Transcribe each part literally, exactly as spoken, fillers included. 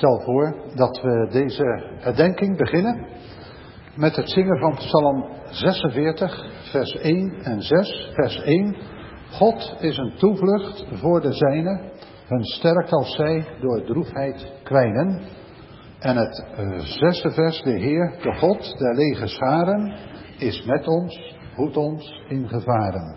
stel voor dat we deze herdenking beginnen met het zingen van Psalm zesenveertig, vers één en zes. Vers één. God is een toevlucht voor de zijnen, hun sterkt als zij door droefheid kwijnen. En het uh, zesde vers. De Heer, de God der legerscharen, is met ons, hoedt ons in gevaren.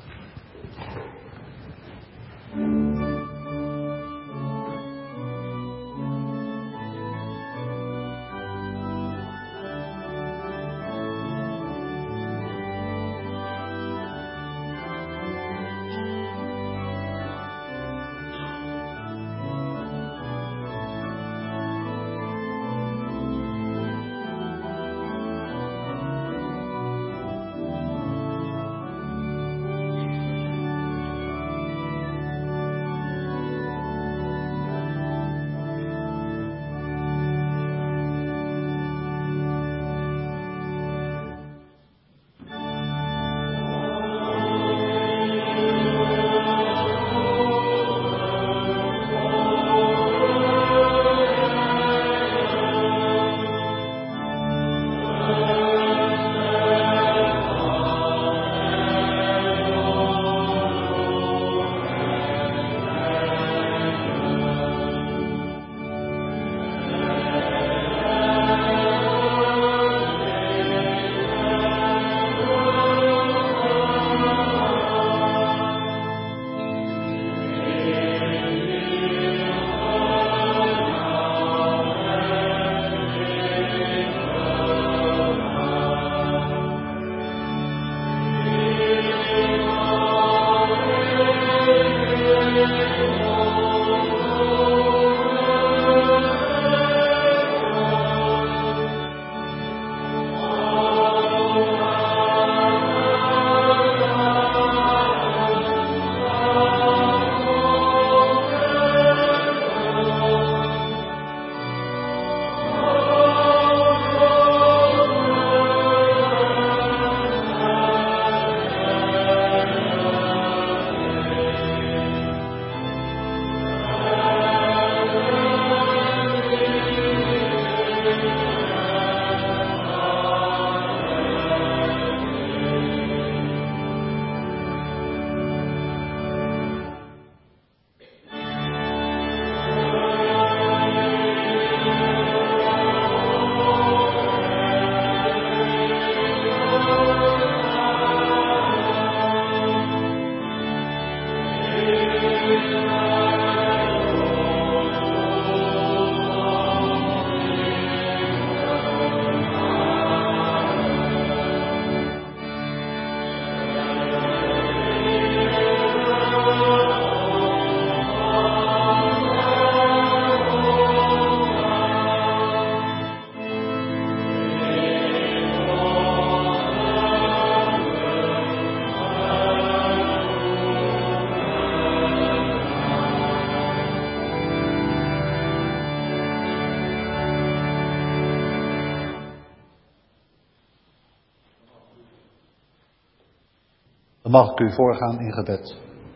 Dan mag ik u voorgaan in gebed.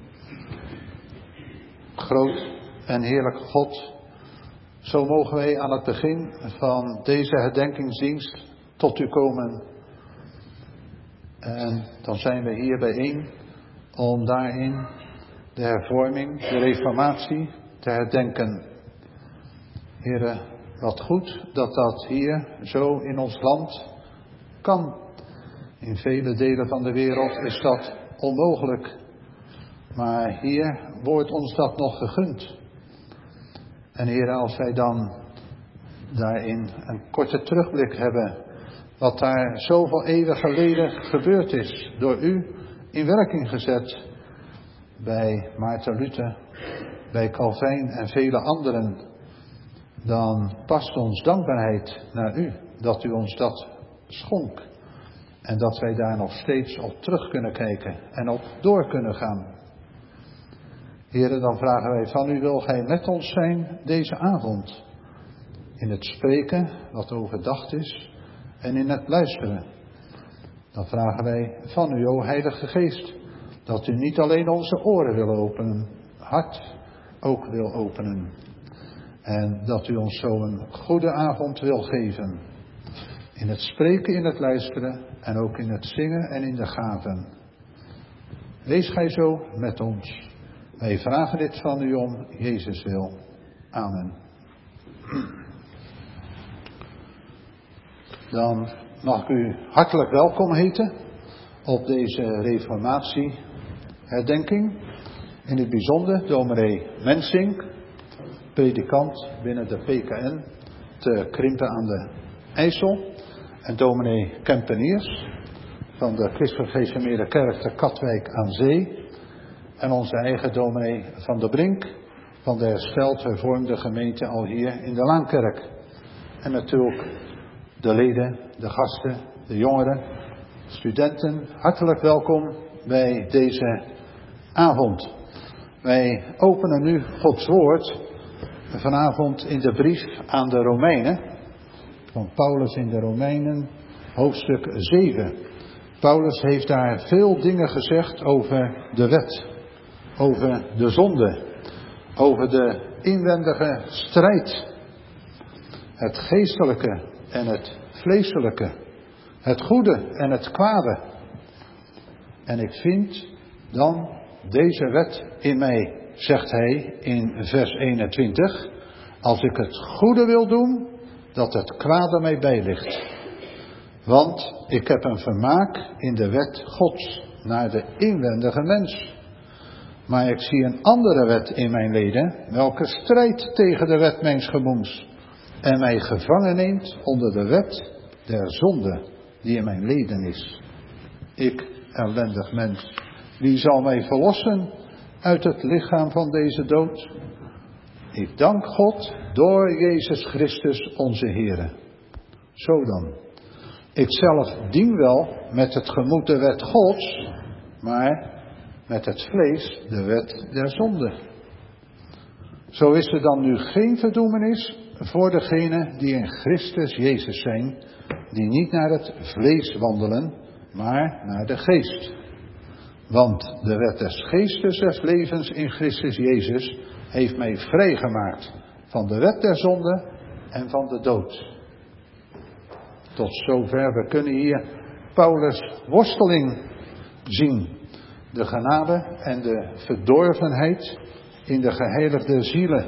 Groot en heerlijk God, zo mogen wij aan het begin van deze herdenkingsdienst tot u komen. En dan zijn we hier bijeen om daarin de hervorming, de reformatie te herdenken. Heere, wat goed dat dat hier zo in ons land kan. In vele delen van de wereld is dat onmogelijk. Maar hier wordt ons dat nog gegund. En Heere, als wij dan daarin een korte terugblik hebben, wat daar zoveel eeuwen geleden gebeurd is, door u in werking gezet, bij Maarten Luther, bij Calvijn en vele anderen, dan past ons dankbaarheid naar u, dat u ons dat schonk. En dat wij daar nog steeds op terug kunnen kijken en op door kunnen gaan. Heere, dan vragen wij van u, wil gij met ons zijn deze avond? In het spreken, wat overdacht is, en in het luisteren. Dan vragen wij van u, o Heilige Geest, dat u niet alleen onze oren wil openen, hart ook wil openen. En dat u ons zo een goede avond wil geven. In het spreken, in het luisteren en ook in het zingen en in de gaven. Wees gij zo met ons. Wij vragen dit van u om Jezus wil. Amen. Dan mag ik u hartelijk welkom heten op deze reformatieherdenking. In het bijzonder dominee Mensink, predikant binnen de P K N te Krimpen aan de IJssel. En dominee Kempeniers van de Christelijk Gereformeerde Kerk te Katwijk aan Zee. En onze eigen dominee Van der Brink van de hersteld hervormde gemeente al hier in de Laankerk. En natuurlijk de leden, de gasten, de jongeren, studenten, hartelijk welkom bij deze avond. Wij openen nu Gods woord vanavond in de brief aan de Romeinen, van Paulus in de Romeinen, hoofdstuk zeven. Paulus heeft daar veel dingen gezegd over de wet, over de zonde, over de inwendige strijd, het geestelijke en het vleeselijke, het goede en het kwade. En ik vind dan deze wet in mij, zegt hij in vers eenentwintig, als ik het goede wil doen, dat het kwade mij bijligt. Want ik heb een vermaak in de wet Gods naar de inwendige mens. Maar ik zie een andere wet in mijn leden, welke strijdt tegen de wet mijns gemoeds en mij gevangen neemt onder de wet der zonde die in mijn leden is. Ik, ellendig mens, wie zal mij verlossen uit het lichaam van deze dood? Ik dank God door Jezus Christus onze Heere. Zo dan. Ik zelf dien wel met het gemoed de wet Gods, maar met het vlees de wet der zonde. Zo is er dan nu geen verdoemenis voor degenen die in Christus Jezus zijn, die niet naar het vlees wandelen, maar naar de geest. Want de wet des geestes des levens in Christus Jezus heeft mij vrijgemaakt van de wet der zonde en van de dood. Tot zover, we kunnen hier Paulus' worsteling zien. De genade en de verdorvenheid in de geheiligde zielen.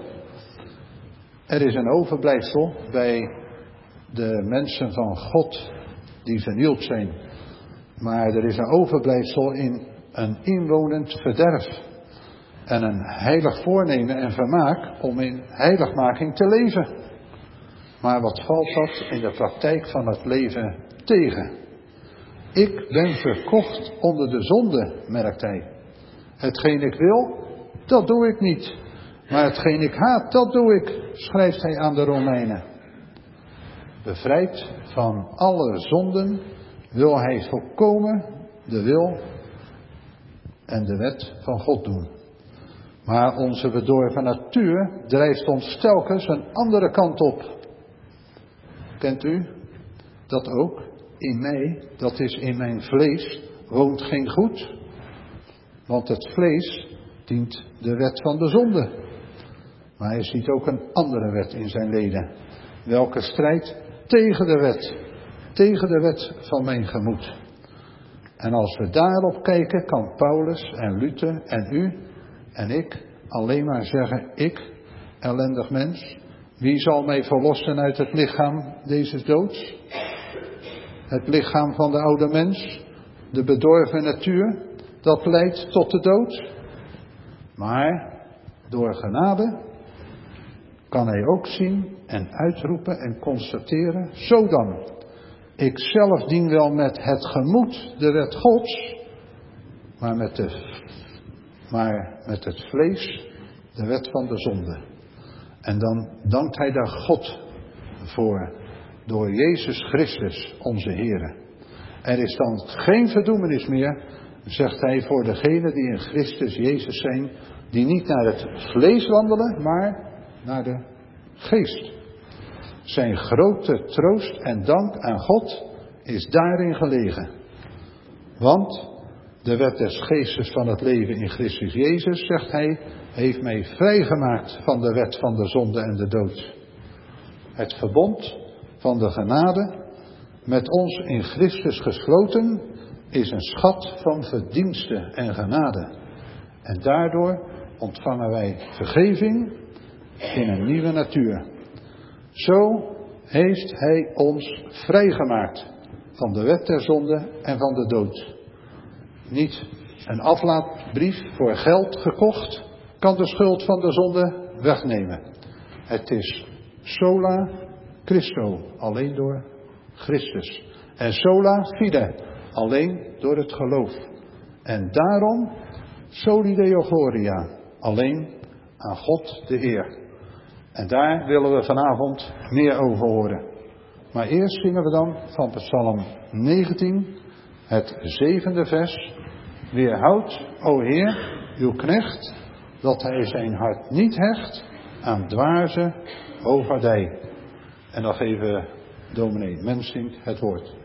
Er is een overblijfsel bij de mensen van God die vernield zijn. Maar er is een overblijfsel in een inwonend verderf. En een heilig voornemen en vermaak om in heiligmaking te leven. Maar wat valt dat in de praktijk van het leven tegen? Ik ben verkocht onder de zonde, merkt hij. Hetgeen ik wil, dat doe ik niet. Maar hetgeen ik haat, dat doe ik, schrijft hij aan de Romeinen. Bevrijd van alle zonden wil hij volkomen de wil en de wet van God doen. Maar onze bedorven natuur drijft ons telkens een andere kant op. Kent u dat ook? In mij, dat is in mijn vlees, woont geen goed. Want het vlees dient de wet van de zonde. Maar hij ziet ook een andere wet in zijn leden. Welke strijdt tegen de wet. Tegen de wet van mijn gemoed. En als we daarop kijken, kan Paulus en Luther en u en ik alleen maar zeggen, ik, ellendig mens, wie zal mij verlossen uit het lichaam deze doods? Het lichaam van de oude mens, de bedorven natuur, dat leidt tot de dood. Maar door genade kan hij ook zien en uitroepen en constateren, zo dan, ik zelf dien wel met het gemoed de wet Gods, maar met, de, maar met het vlees de wet van de zonde. En dan dankt hij daar God voor, door Jezus Christus onze Heere. Er is dan geen verdoemenis meer, zegt hij, voor degenen die in Christus Jezus zijn, die niet naar het vlees wandelen, maar naar de geest. Zijn grote troost en dank aan God is daarin gelegen. Want De wet des geestes van het leven in Christus Jezus, zegt hij, heeft mij vrijgemaakt van de wet van de zonde en de dood. Het verbond van de genade, met ons in Christus gesloten, is een schat van verdienste en genade. En daardoor ontvangen wij vergeving in een nieuwe natuur. Zo heeft hij ons vrijgemaakt van de wet der zonde en van de dood. Niet een aflaatbrief voor geld gekocht kan de schuld van de zonde wegnemen. Het is sola Christo, alleen door Christus. En sola fide, alleen door het geloof. En daarom soli Deo gloria, alleen aan God de Heer. En daar willen we vanavond meer over horen. Maar eerst zingen we dan van Psalm negentien, het zevende vers. Weerhoud, o Heer, uw knecht, dat hij zijn hart niet hecht aan dwaze hoogvaardij. En dan geven dominee Mensink het woord.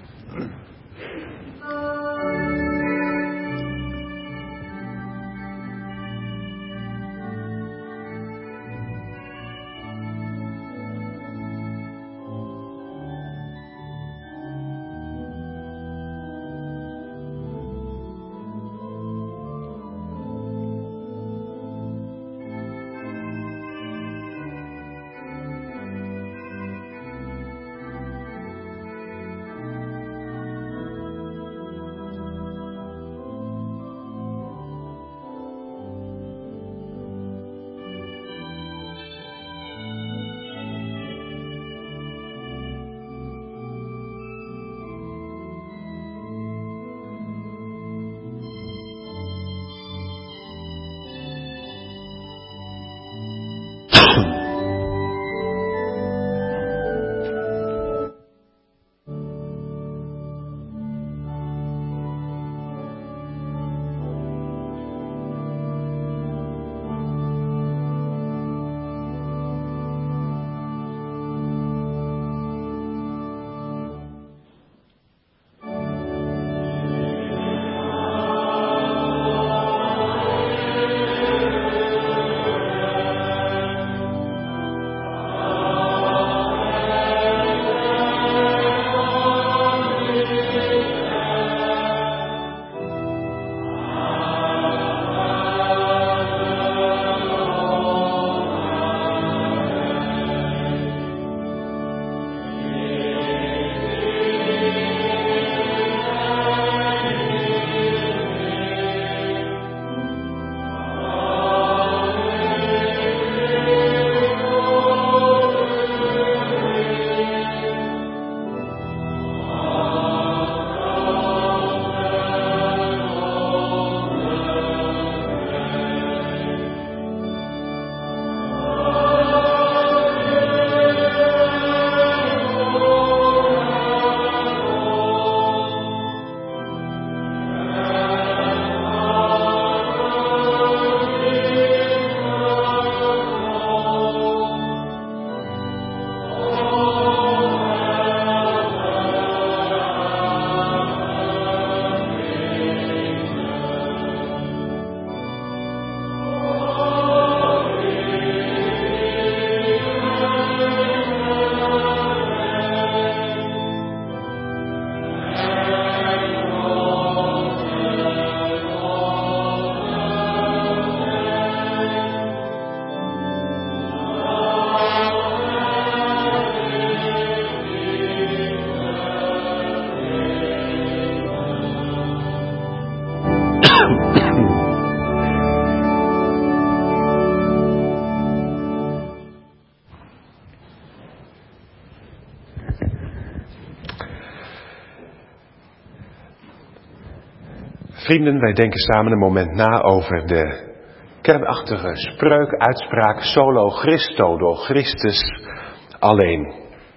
Vrienden, wij denken samen een moment na over de kernachtige spreuk, uitspraak solo Christo, door Christus alleen.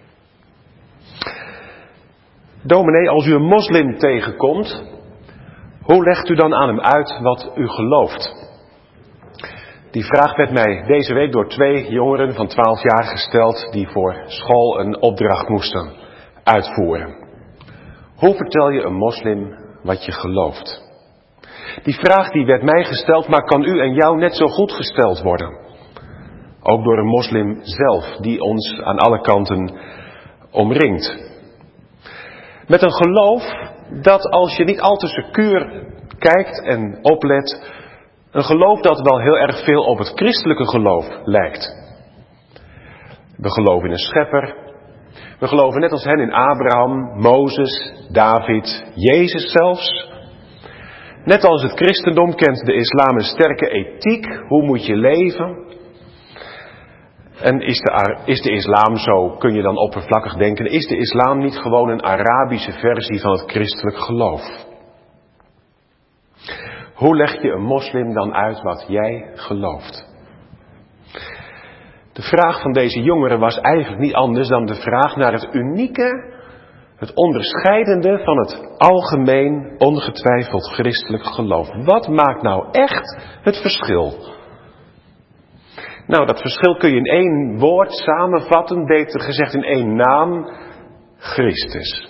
Dominee, als u een moslim tegenkomt, hoe legt u dan aan hem uit wat u gelooft? Die vraag werd mij deze week door twee jongeren van twaalf jaar gesteld die voor school een opdracht moesten uitvoeren. Hoe vertel je een moslim wat je gelooft? Die vraag die werd mij gesteld, maar kan u en jou net zo goed gesteld worden. Ook door een moslim zelf, die ons aan alle kanten omringt. Met een geloof dat, als je niet al te secuur kijkt en oplet, een geloof dat wel heel erg veel op het christelijke geloof lijkt. We geloven in een schepper. We geloven net als hen in Abraham, Mozes, David, Jezus zelfs. Net als het christendom kent de islam een sterke ethiek. Hoe moet je leven? En is de, is de islam, zo kun je dan oppervlakkig denken, is de islam niet gewoon een Arabische versie van het christelijk geloof? Hoe leg je een moslim dan uit wat jij gelooft? De vraag van deze jongeren was eigenlijk niet anders dan de vraag naar het unieke, het onderscheidende van het algemeen, ongetwijfeld christelijk geloof. Wat maakt nou echt het verschil? Nou, dat verschil kun je in één woord samenvatten, beter gezegd in één naam: Christus.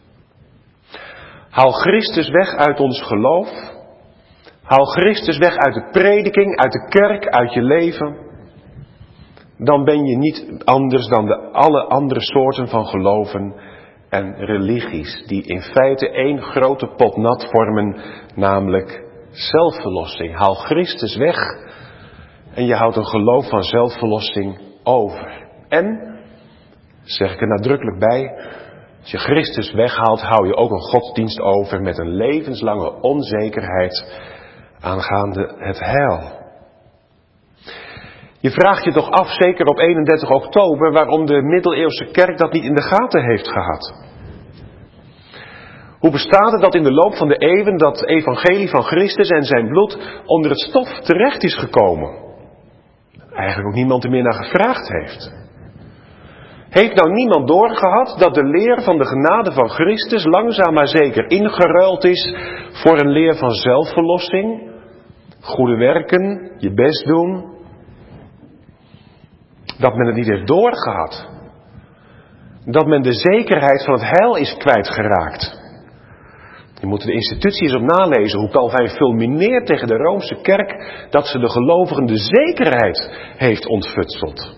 Haal Christus weg uit ons geloof. Haal Christus weg uit de prediking, uit de kerk, uit je leven. Dan ben je niet anders dan de alle andere soorten van geloven en religies, die in feite één grote pot nat vormen, namelijk zelfverlossing. Haal Christus weg en je houdt een geloof van zelfverlossing over. En, zeg ik er nadrukkelijk bij, als je Christus weghaalt, hou je ook een godsdienst over met een levenslange onzekerheid aangaande het heil. Je vraagt je toch af, zeker op eenendertig oktober, waarom de middeleeuwse kerk dat niet in de gaten heeft gehad. Hoe bestaat het dat in de loop van de eeuwen dat evangelie van Christus en zijn bloed onder het stof terecht is gekomen? Eigenlijk ook niemand er meer naar gevraagd heeft. Heeft nou niemand doorgehad dat de leer van de genade van Christus langzaam maar zeker ingeruild is voor een leer van zelfverlossing, goede werken, je best doen? Dat men het niet heeft doorgehad. Dat men de zekerheid van het heil is kwijtgeraakt. Je moet de instituties op nalezen hoe Calvijn fulmineert tegen de Roomse kerk dat ze de gelovigen de zekerheid heeft ontfutseld.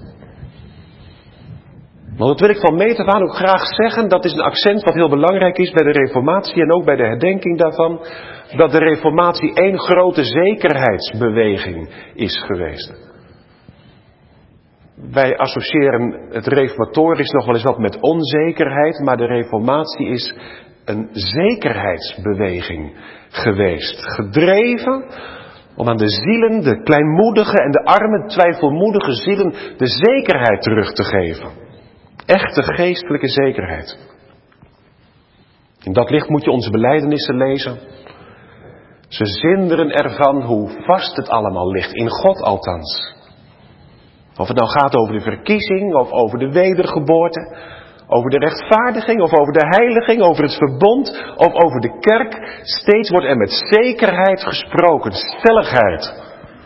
Maar dat wil ik van meet af aan ook graag zeggen. Dat is een accent wat heel belangrijk is bij de reformatie en ook bij de herdenking daarvan. Dat de reformatie één grote zekerheidsbeweging is geweest. Wij associëren het reformatorisch nog wel eens wat met onzekerheid, maar de reformatie is een zekerheidsbeweging geweest. Gedreven om aan de zielen, de kleinmoedige en de arme, twijfelmoedige zielen, de zekerheid terug te geven. Echte geestelijke zekerheid. In dat licht moet je onze belijdenissen lezen. Ze zinderen ervan hoe vast het allemaal ligt, in God althans. Of het nou gaat over de verkiezing, of over de wedergeboorte, over de rechtvaardiging, of over de heiliging, over het verbond, of over de kerk. Steeds wordt er met zekerheid gesproken, stelligheid.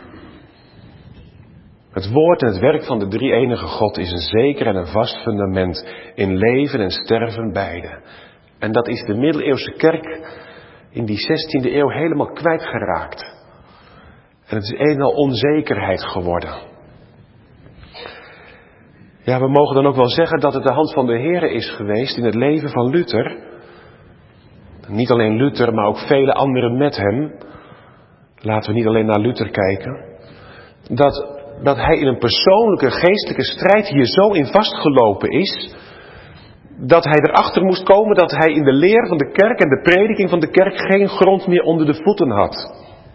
Het woord en het werk van de drie-enige God is een zeker en een vast fundament in leven en sterven beide. En dat is de middeleeuwse kerk in die zestiende eeuw helemaal kwijtgeraakt. En het is een en al onzekerheid geworden. Ja, we mogen dan ook wel zeggen dat het de hand van de Heere is geweest in het leven van Luther. Niet alleen Luther, maar ook vele anderen met hem. Laten we niet alleen naar Luther kijken. Dat, dat hij in een persoonlijke geestelijke strijd hier zo in vastgelopen is, dat hij erachter moest komen dat hij in de leer van de kerk en de prediking van de kerk geen grond meer onder de voeten had.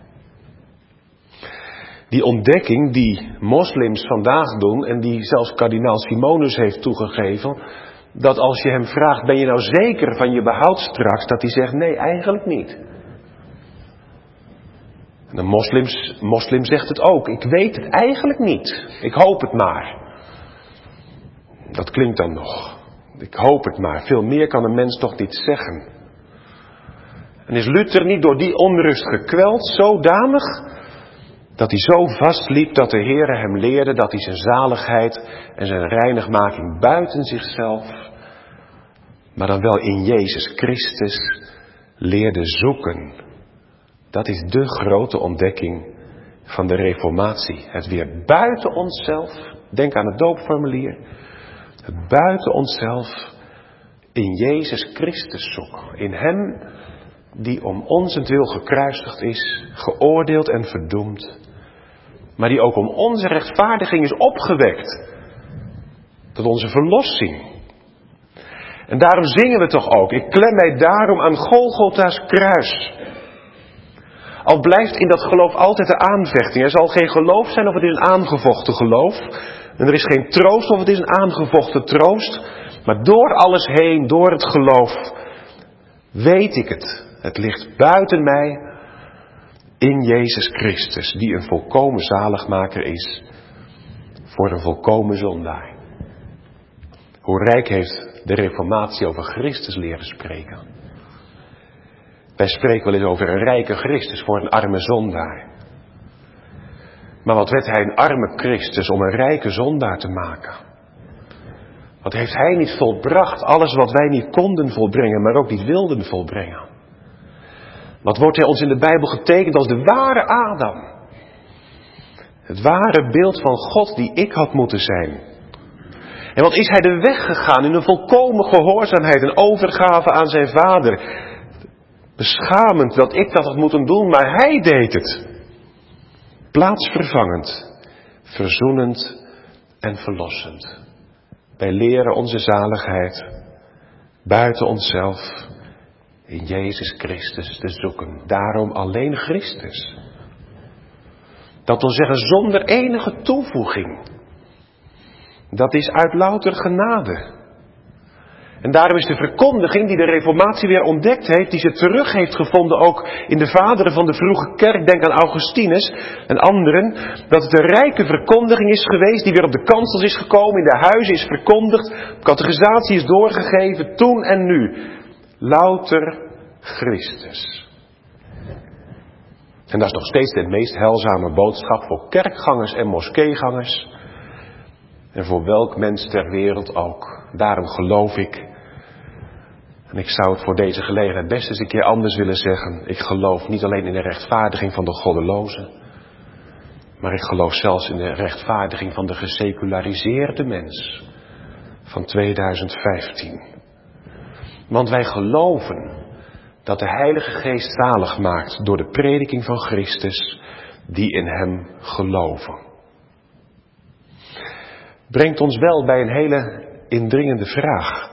Die ontdekking die moslims vandaag doen en die zelfs kardinaal Simonus heeft toegegeven, dat als je hem vraagt, ben je nou zeker van je behoud straks, dat hij zegt, nee, eigenlijk niet. En een moslims, moslim zegt het ook, ik weet het eigenlijk niet, ik hoop het maar. Dat klinkt dan nog, ik hoop het maar, veel meer kan een mens toch niet zeggen. En is Luther niet door die onrust gekweld, zodanig dat hij zo vastliep dat de Heere hem leerde dat hij zijn zaligheid en zijn reinigmaking buiten zichzelf, maar dan wel in Jezus Christus, leerde zoeken. Dat is de grote ontdekking van de reformatie. Het weer buiten onszelf, denk aan het doopformulier, het buiten onszelf in Jezus Christus zoeken. In Hem die om onzentwil gekruisigd is, geoordeeld en verdoemd, maar die ook om onze rechtvaardiging is opgewekt tot onze verlossing. En daarom zingen we toch ook, ik klem mij daarom aan Golgotha's kruis. Al blijft in dat geloof altijd de aanvechting. Er zal geen geloof zijn of het is een aangevochten geloof. En er is geen troost of het is een aangevochten troost. Maar door alles heen, door het geloof, weet ik het. Het ligt buiten mij in Jezus Christus, die een volkomen zaligmaker is voor een volkomen zondaar. Hoe rijk heeft de reformatie over Christus leren spreken. Wij spreken wel eens over een rijke Christus voor een arme zondaar. Maar wat werd hij een arme Christus om een rijke zondaar te maken? Wat heeft hij niet volbracht, alles wat wij niet konden volbrengen, maar ook niet wilden volbrengen? Wat wordt hij ons in de Bijbel getekend als de ware Adam? Het ware beeld van God die ik had moeten zijn. En wat is hij de weg gegaan in een volkomen gehoorzaamheid en overgave aan zijn vader. Beschamend dat ik dat had moeten doen, maar hij deed het. Plaatsvervangend, verzoenend en verlossend. Wij leren onze zaligheid buiten onszelf in Jezus Christus te zoeken. Daarom alleen Christus. Dat wil zeggen zonder enige toevoeging. Dat is uit louter genade. En daarom is de verkondiging die de reformatie weer ontdekt heeft, die ze terug heeft gevonden ook in de vaderen van de vroege kerk, denk aan Augustinus en anderen, dat het een rijke verkondiging is geweest, die weer op de kansels is gekomen, in de huizen is verkondigd, catechisatie is doorgegeven, toen en nu. Louter Christus. En dat is nog steeds de meest heilzame boodschap voor kerkgangers en moskeegangers. En voor welk mens ter wereld ook. Daarom geloof ik, en ik zou het voor deze gelegenheid best eens een keer anders willen zeggen. Ik geloof niet alleen in de rechtvaardiging van de goddelozen. Maar ik geloof zelfs in de rechtvaardiging van de geseculariseerde mens. Van tweeduizend vijftien. Want wij geloven dat de Heilige Geest zalig maakt door de prediking van Christus die in Hem geloven. Brengt ons wel bij een hele indringende vraag.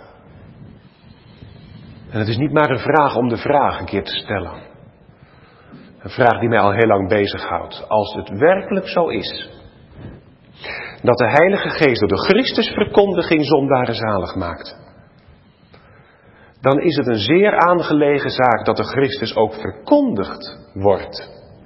En het is niet maar een vraag om de vraag een keer te stellen. Een vraag die mij al heel lang bezighoudt. Als het werkelijk zo is dat de Heilige Geest door de Christusverkondiging zondaren zalig maakt, dan is het een zeer aangelegen zaak dat de Christus ook verkondigd wordt.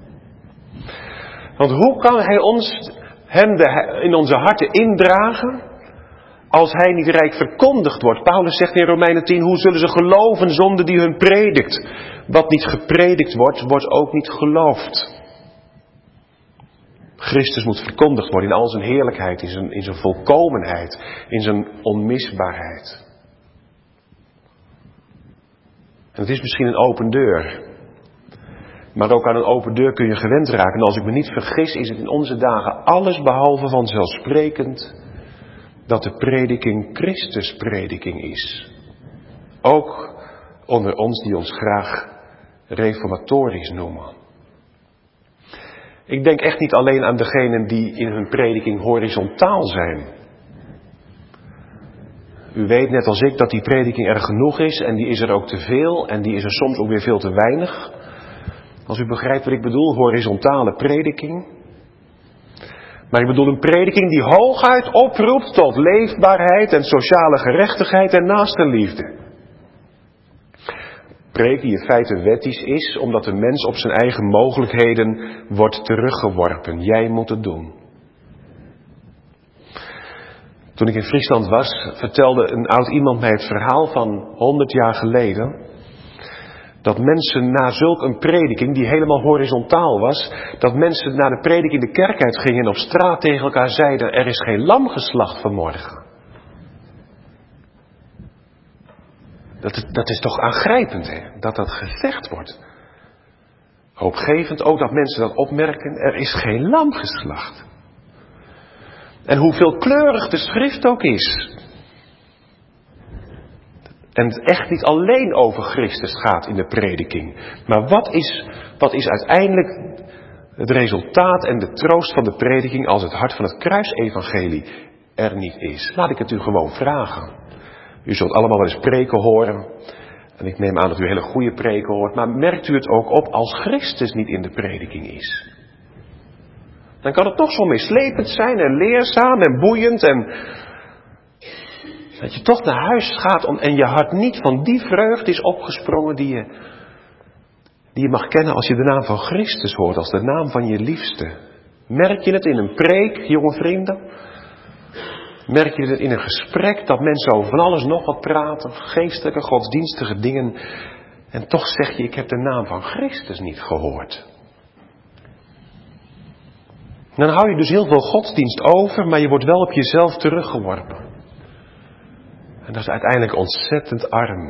Want hoe kan Hij ons, hem de, in onze harten indragen als Hij niet rijk verkondigd wordt? Paulus zegt in Romeinen tien, hoe zullen ze geloven zonder die hun predikt? Wat niet gepredikt wordt, wordt ook niet geloofd. Christus moet verkondigd worden in al zijn heerlijkheid, in zijn, in zijn volkomenheid, in zijn onmisbaarheid. En het is misschien een open deur. Maar ook aan een open deur kun je gewend raken. En als ik me niet vergis, is het in onze dagen alles behalve vanzelfsprekend dat de prediking Christusprediking is. Ook onder ons die ons graag reformatorisch noemen. Ik denk echt niet alleen aan degenen die in hun prediking horizontaal zijn. U weet net als ik dat die prediking er genoeg is en die is er ook te veel en die is er soms ook weer veel te weinig. Als u begrijpt wat ik bedoel, horizontale prediking. Maar ik bedoel een prediking die hooguit oproept tot leefbaarheid en sociale gerechtigheid en naastenliefde. Preek die in feite wettisch is, omdat de mens op zijn eigen mogelijkheden wordt teruggeworpen. Jij moet het doen. Toen ik in Friesland was, vertelde een oud iemand mij het verhaal van honderd jaar geleden. Dat mensen na zulk een prediking, die helemaal horizontaal was, dat mensen na de prediking de kerk uitgingen en op straat tegen elkaar zeiden, er is geen lam geslacht vanmorgen. Dat is, dat is toch aangrijpend, hè? Dat dat gezegd wordt. Hoopgevend ook dat mensen dat opmerken. Er is geen lam geslacht. En hoeveel kleurig de schrift ook is. En het echt niet alleen over Christus gaat in de prediking. Maar wat is, wat is uiteindelijk het resultaat en de troost van de prediking als het hart van het kruisevangelie er niet is? Laat ik het u gewoon vragen. U zult allemaal wel eens preken horen. En ik neem aan dat u hele goede preken hoort. Maar merkt u het ook op als Christus niet in de prediking is? Dan kan het toch zo meeslepend zijn en leerzaam en boeiend. En dat je toch naar huis gaat en je hart niet van die vreugde is opgesprongen die je, die je mag kennen als je de naam van Christus hoort. Als de naam van je liefste. Merk je het in een preek, jonge vrienden? Merk je het in een gesprek dat mensen over van alles nog wat praten, geestelijke, godsdienstige dingen, en toch zeg je, ik heb de naam van Christus niet gehoord. Dan hou je dus heel veel godsdienst over, maar je wordt wel op jezelf teruggeworpen. En dat is uiteindelijk ontzettend arm.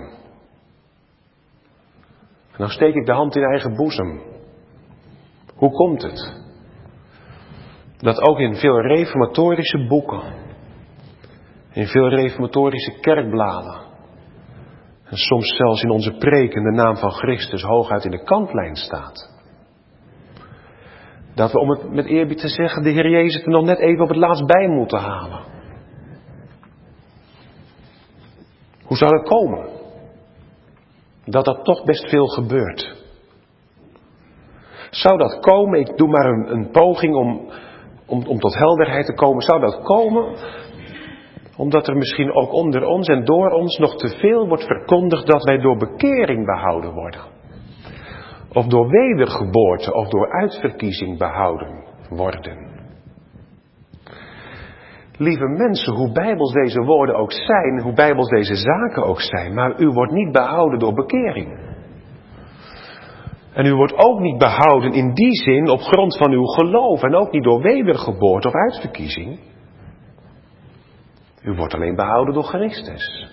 En dan steek ik de hand in eigen boezem. Hoe komt het? Dat ook in veel reformatorische boeken, in veel reformatorische kerkbladen, en soms zelfs in onze preken de naam van Christus hooguit in de kantlijn staat. Dat we, om het met eerbied te zeggen, de Heer Jezus er nog net even op het laatst bij moeten halen. Hoe zou dat komen? Dat dat toch best veel gebeurt. Zou dat komen, ik doe maar een, een poging om, om, om tot helderheid te komen, zou dat komen omdat er misschien ook onder ons en door ons nog te veel wordt verkondigd dat wij door bekering behouden worden. Of door wedergeboorte of door uitverkiezing behouden worden. Lieve mensen, hoe bijbels deze woorden ook zijn, hoe bijbels deze zaken ook zijn, maar u wordt niet behouden door bekering. En u wordt ook niet behouden in die zin op grond van uw geloof en ook niet door wedergeboorte of uitverkiezing. U wordt alleen behouden door Christus.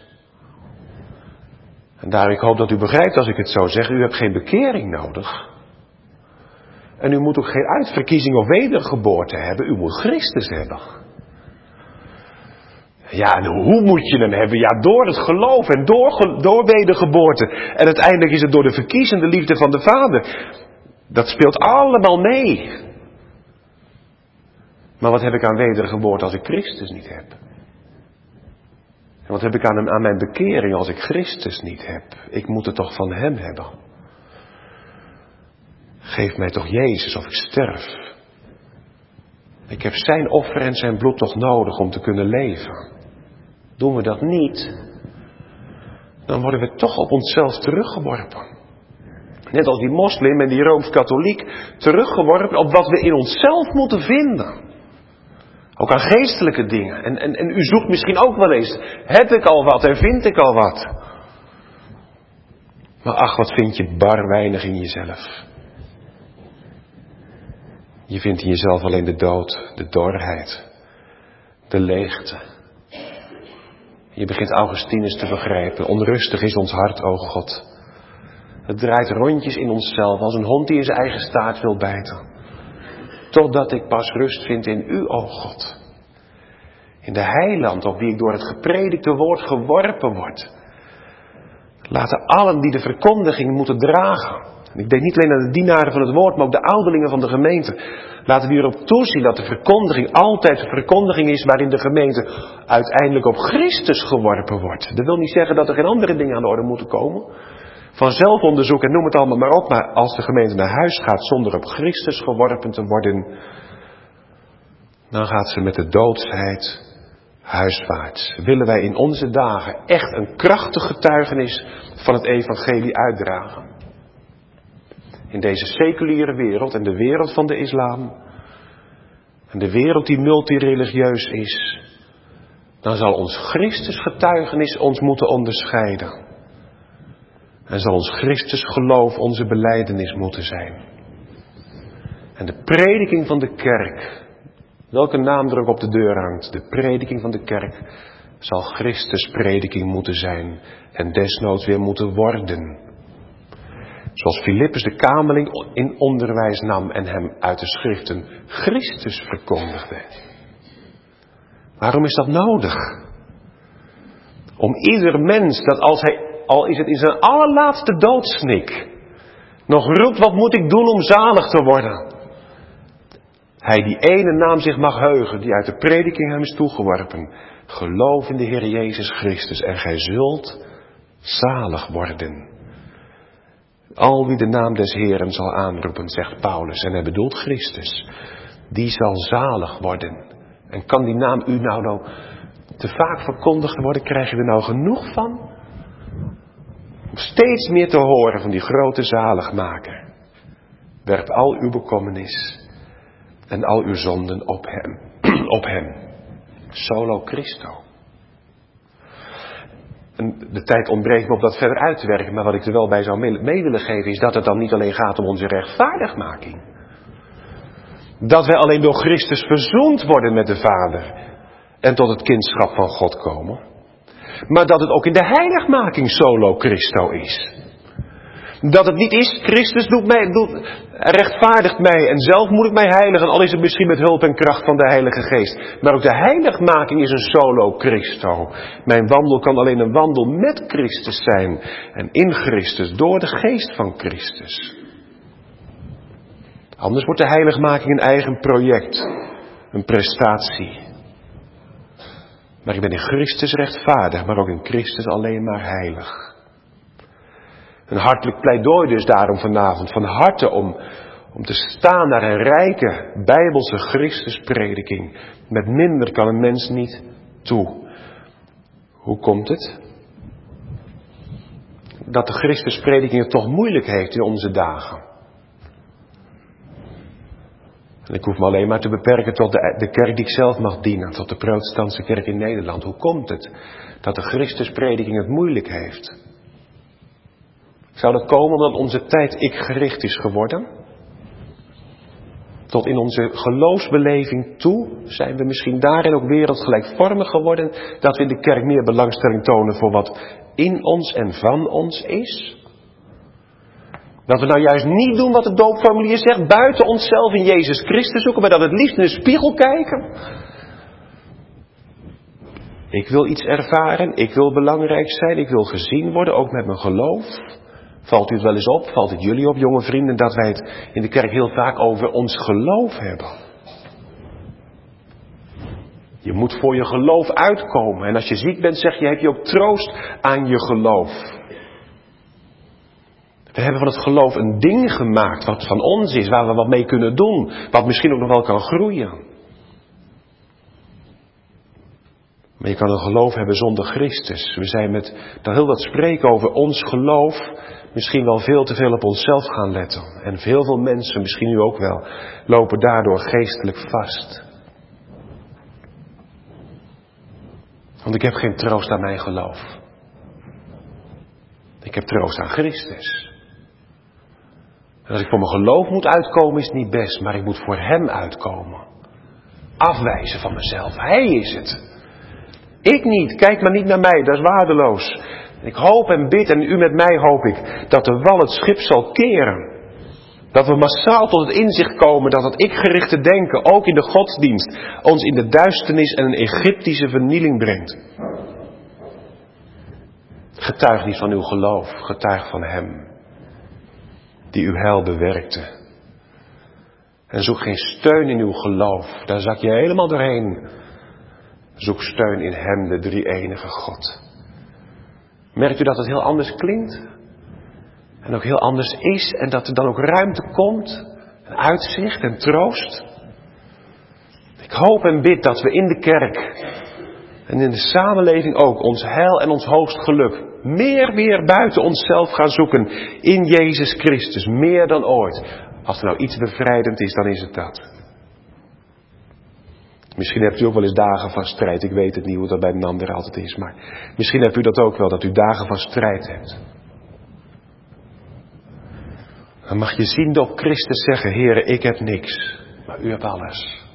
En daar ik hoop dat u begrijpt als ik het zo zeg, u hebt geen bekering nodig. En u moet ook geen uitverkiezing of wedergeboorte hebben, u moet Christus hebben. Ja, en hoe moet je hem hebben? Ja, door het geloof en door, door wedergeboorte. En uiteindelijk is het door de verkiezende liefde van de Vader. Dat speelt allemaal mee. Maar wat heb ik aan wedergeboorte als ik Christus niet heb? En wat heb ik aan, aan mijn bekering als ik Christus niet heb? Ik moet het toch van hem hebben. Geef mij toch Jezus of ik sterf. Ik heb zijn offer en zijn bloed toch nodig om te kunnen leven. Doen we dat niet, dan worden we toch op onszelf teruggeworpen. Net als die moslim en die rooms-katholiek teruggeworpen op wat we in onszelf moeten vinden. Ook aan geestelijke dingen. En, en, en u zoekt misschien ook wel eens, heb ik al wat en vind ik al wat? Maar ach, wat vind je bar weinig in jezelf. Je vindt in jezelf alleen de dood, de dorheid, de leegte. Je begint Augustinus te begrijpen. Onrustig is ons hart, o God. Het draait rondjes in onszelf als een hond die in zijn eigen staart wil bijten. Totdat ik pas rust vind in u, o God. In de heiland op wie ik door het gepredikte woord geworpen word. Laten allen die de verkondiging moeten dragen. En ik denk niet alleen aan de dienaren van het woord, maar ook de ouderlingen van de gemeente. Laten die erop toezien dat de verkondiging altijd de verkondiging is waarin de gemeente uiteindelijk op Christus geworpen wordt. Dat wil niet zeggen dat er geen andere dingen aan de orde moeten komen. Van zelfonderzoek en noem het allemaal maar op. Maar als de gemeente naar huis gaat zonder op Christus geworpen te worden, dan gaat ze met de doodsheid huiswaarts. Willen wij in onze dagen echt een krachtig getuigenis van het evangelie uitdragen? In deze seculiere wereld en de wereld van de islam en de wereld die multireligieus is, dan zal ons Christus getuigenis ons moeten onderscheiden. En zal ons Christus geloof onze belijdenis moeten zijn. En de prediking van de kerk, welke naam er ook op de deur hangt, de prediking van de kerk zal Christus prediking moeten zijn en desnoods weer moeten worden. Zoals Filippus de kameling in onderwijs nam en hem uit de schriften Christus verkondigde. Waarom is dat nodig? Om ieder mens dat als hij, al is het in zijn allerlaatste doodsnik, nog roept, wat moet ik doen om zalig te worden? Hij die ene naam zich mag heugen, die uit de prediking hem is toegeworpen. Geloof in de Heer Jezus Christus en gij zult zalig worden. Al wie de naam des Heeren zal aanroepen, zegt Paulus, en hij bedoelt Christus, die zal zalig worden. En kan die naam u nou, nou te vaak verkondigd worden? Krijg je er nou genoeg van? Om steeds meer te horen van die grote zaligmaker. Werp al uw bekommernis en al uw zonden op hem. op hem. Solo Christo. En de tijd ontbreekt me om dat verder uit te werken. Maar wat ik er wel bij zou mee willen geven is dat het dan niet alleen gaat om onze rechtvaardigmaking. Dat wij alleen door Christus verzoend worden met de Vader. En tot het kindschap van God komen. Maar dat het ook in de heiligmaking solo Christo is. Dat het niet is, Christus doet mij, doet, rechtvaardigt mij en zelf moet ik mij heiligen, al is het misschien met hulp en kracht van de Heilige Geest. Maar ook de heiligmaking is een solo Christo. Mijn wandel kan alleen een wandel met Christus zijn en in Christus, door de Geest van Christus. Anders wordt de heiligmaking een eigen project, een prestatie. Maar ik ben in Christus rechtvaardig, maar ook in Christus alleen maar heilig. Een hartelijk pleidooi dus daarom vanavond, van harte om, om te staan naar een rijke Bijbelse Christusprediking. Met minder kan een mens niet toe. Hoe komt het? Dat de Christusprediking het toch moeilijk heeft in onze dagen. En ik hoef me alleen maar te beperken tot de, de kerk die ik zelf mag dienen, tot de protestantse kerk in Nederland. Hoe komt het dat de Christusprediking het moeilijk heeft? Zou dat komen omdat onze tijd ik-gericht is geworden? Tot in onze geloofsbeleving toe zijn we misschien daarin ook wereldgelijkvormig geworden, dat we in de kerk meer belangstelling tonen voor wat in ons en van ons is? Dat we nou juist niet doen wat het doopformulier zegt, buiten onszelf in Jezus Christus zoeken, maar dat we het liefst in de spiegel kijken? Ik wil iets ervaren, ik wil belangrijk zijn, ik wil gezien worden, ook met mijn geloof. Valt u het wel eens op, valt het jullie op, jonge vrienden, dat wij het in de kerk heel vaak over ons geloof hebben? Je moet voor je geloof uitkomen. En als je ziek bent, zeg je, heb je ook troost aan je geloof. We hebben van het geloof een ding gemaakt wat van ons is, waar we wat mee kunnen doen. Wat misschien ook nog wel kan groeien. Maar je kan een geloof hebben zonder Christus. We zijn met dan heel dat spreken over ons geloof misschien wel veel te veel op onszelf gaan letten. En heel veel mensen, misschien u ook wel, lopen daardoor geestelijk vast. Want ik heb geen troost aan mijn geloof. Ik heb troost aan Christus. En als ik voor mijn geloof moet uitkomen is het niet best, maar ik moet voor Hem uitkomen. Afwijzen van mezelf. Hij is het. Ik niet. Kijk maar niet naar mij, dat is waardeloos. Ik hoop en bid, en u met mij hoop ik, dat de wal het schip zal keren. Dat we massaal tot het inzicht komen dat het ik-gerichte denken, ook in de godsdienst, ons in de duisternis en een Egyptische vernieling brengt. Getuig niet van uw geloof, getuig van Hem, die uw heil bewerkte. En zoek geen steun in uw geloof, daar zak je helemaal doorheen. Zoek steun in Hem, de drie-enige God. Merkt u dat het heel anders klinkt? En ook heel anders is en dat er dan ook ruimte komt, en uitzicht en troost? Ik hoop en bid dat we in de kerk en in de samenleving ook ons heil en ons hoogst geluk meer weer buiten onszelf gaan zoeken in Jezus Christus, meer dan ooit. Als er nou iets bevrijdend is, dan is het dat. Misschien hebt u ook wel eens dagen van strijd. Ik weet het niet hoe dat bij een ander altijd is. Maar misschien hebt u dat ook wel, dat u dagen van strijd hebt. Dan mag je ziende op Christus zeggen, Heere, ik heb niks, maar u hebt alles.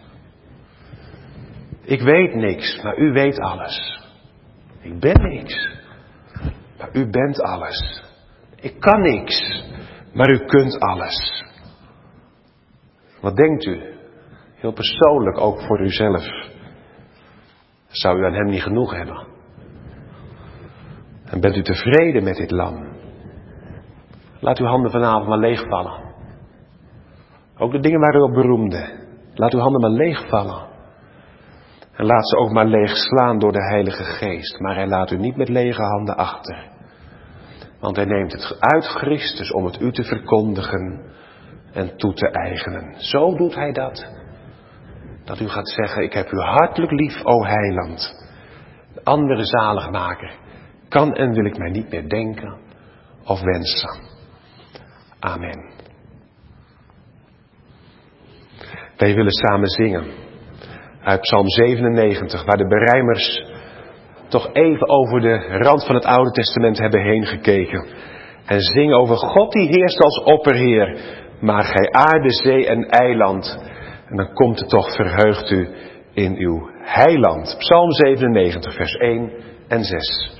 Ik weet niks, maar u weet alles. Ik ben niks, maar u bent alles. Ik kan niks, Maar u kunt alles. Wat denkt u? Heel persoonlijk, ook voor uzelf. Zou u aan hem niet genoeg hebben? En bent u tevreden met dit lam? Laat uw handen vanavond maar leegvallen. Ook de dingen waar u op beroemde. Laat uw handen maar leegvallen. En laat ze ook maar leeg slaan door de Heilige Geest. Maar hij laat u niet met lege handen achter. Want hij neemt het uit Christus om het u te verkondigen en toe te eigenen. Zo doet hij dat. Dat u gaat zeggen, ik heb u hartelijk lief, o Heiland. De andere zaligmaker. Kan en wil ik mij niet meer denken of wensen. Amen. Wij willen samen zingen uit Psalm zevenennegentig, waar de berijmers toch even over de rand van het Oude Testament hebben heen gekeken. En zingen over God die heerst als opperheer, maar gij aarde, zee en eiland. En dan komt het toch, verheugt u in uw heiland. Psalm zevenennegentig, vers één en zes.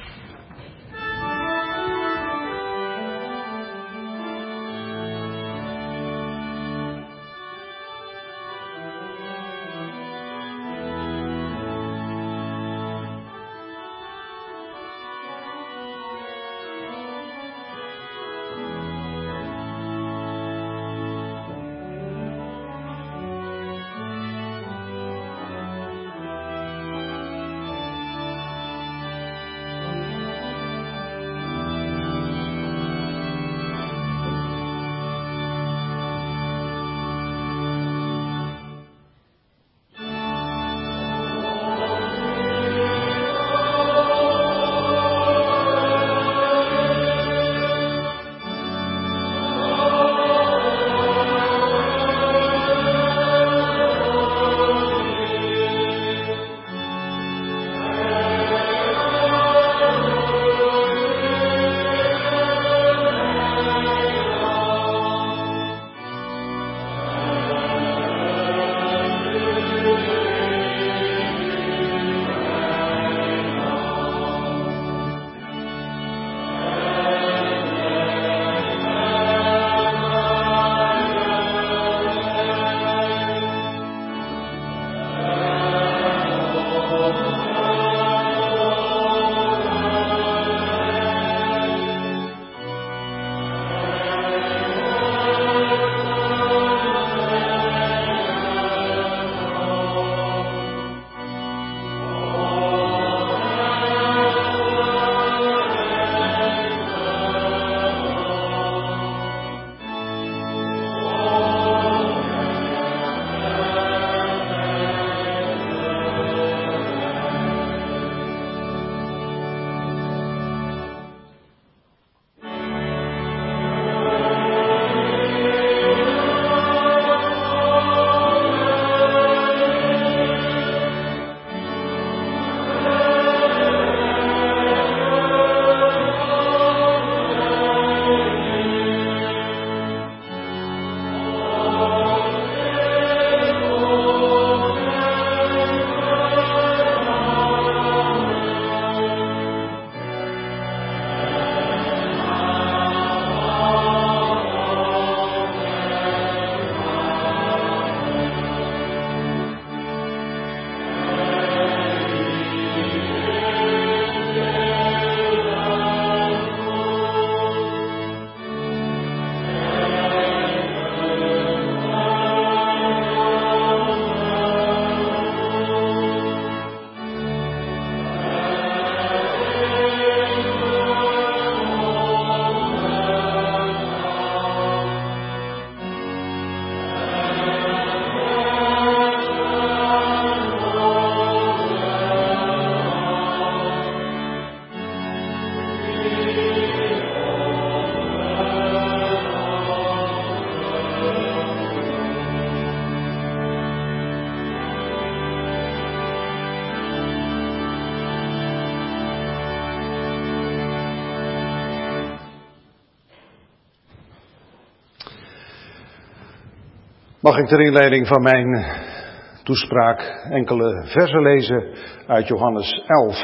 Mag ik ter inleiding van mijn toespraak enkele versen lezen uit Johannes elf.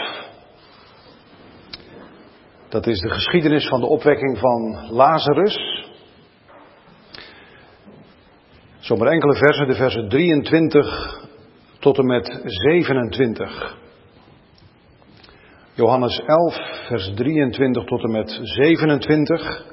Dat is de geschiedenis van de opwekking van Lazarus. Zomaar enkele versen, de versen drieëntwintig tot en met zevenentwintig. Johannes elf, vers drieëntwintig tot en met zevenentwintig.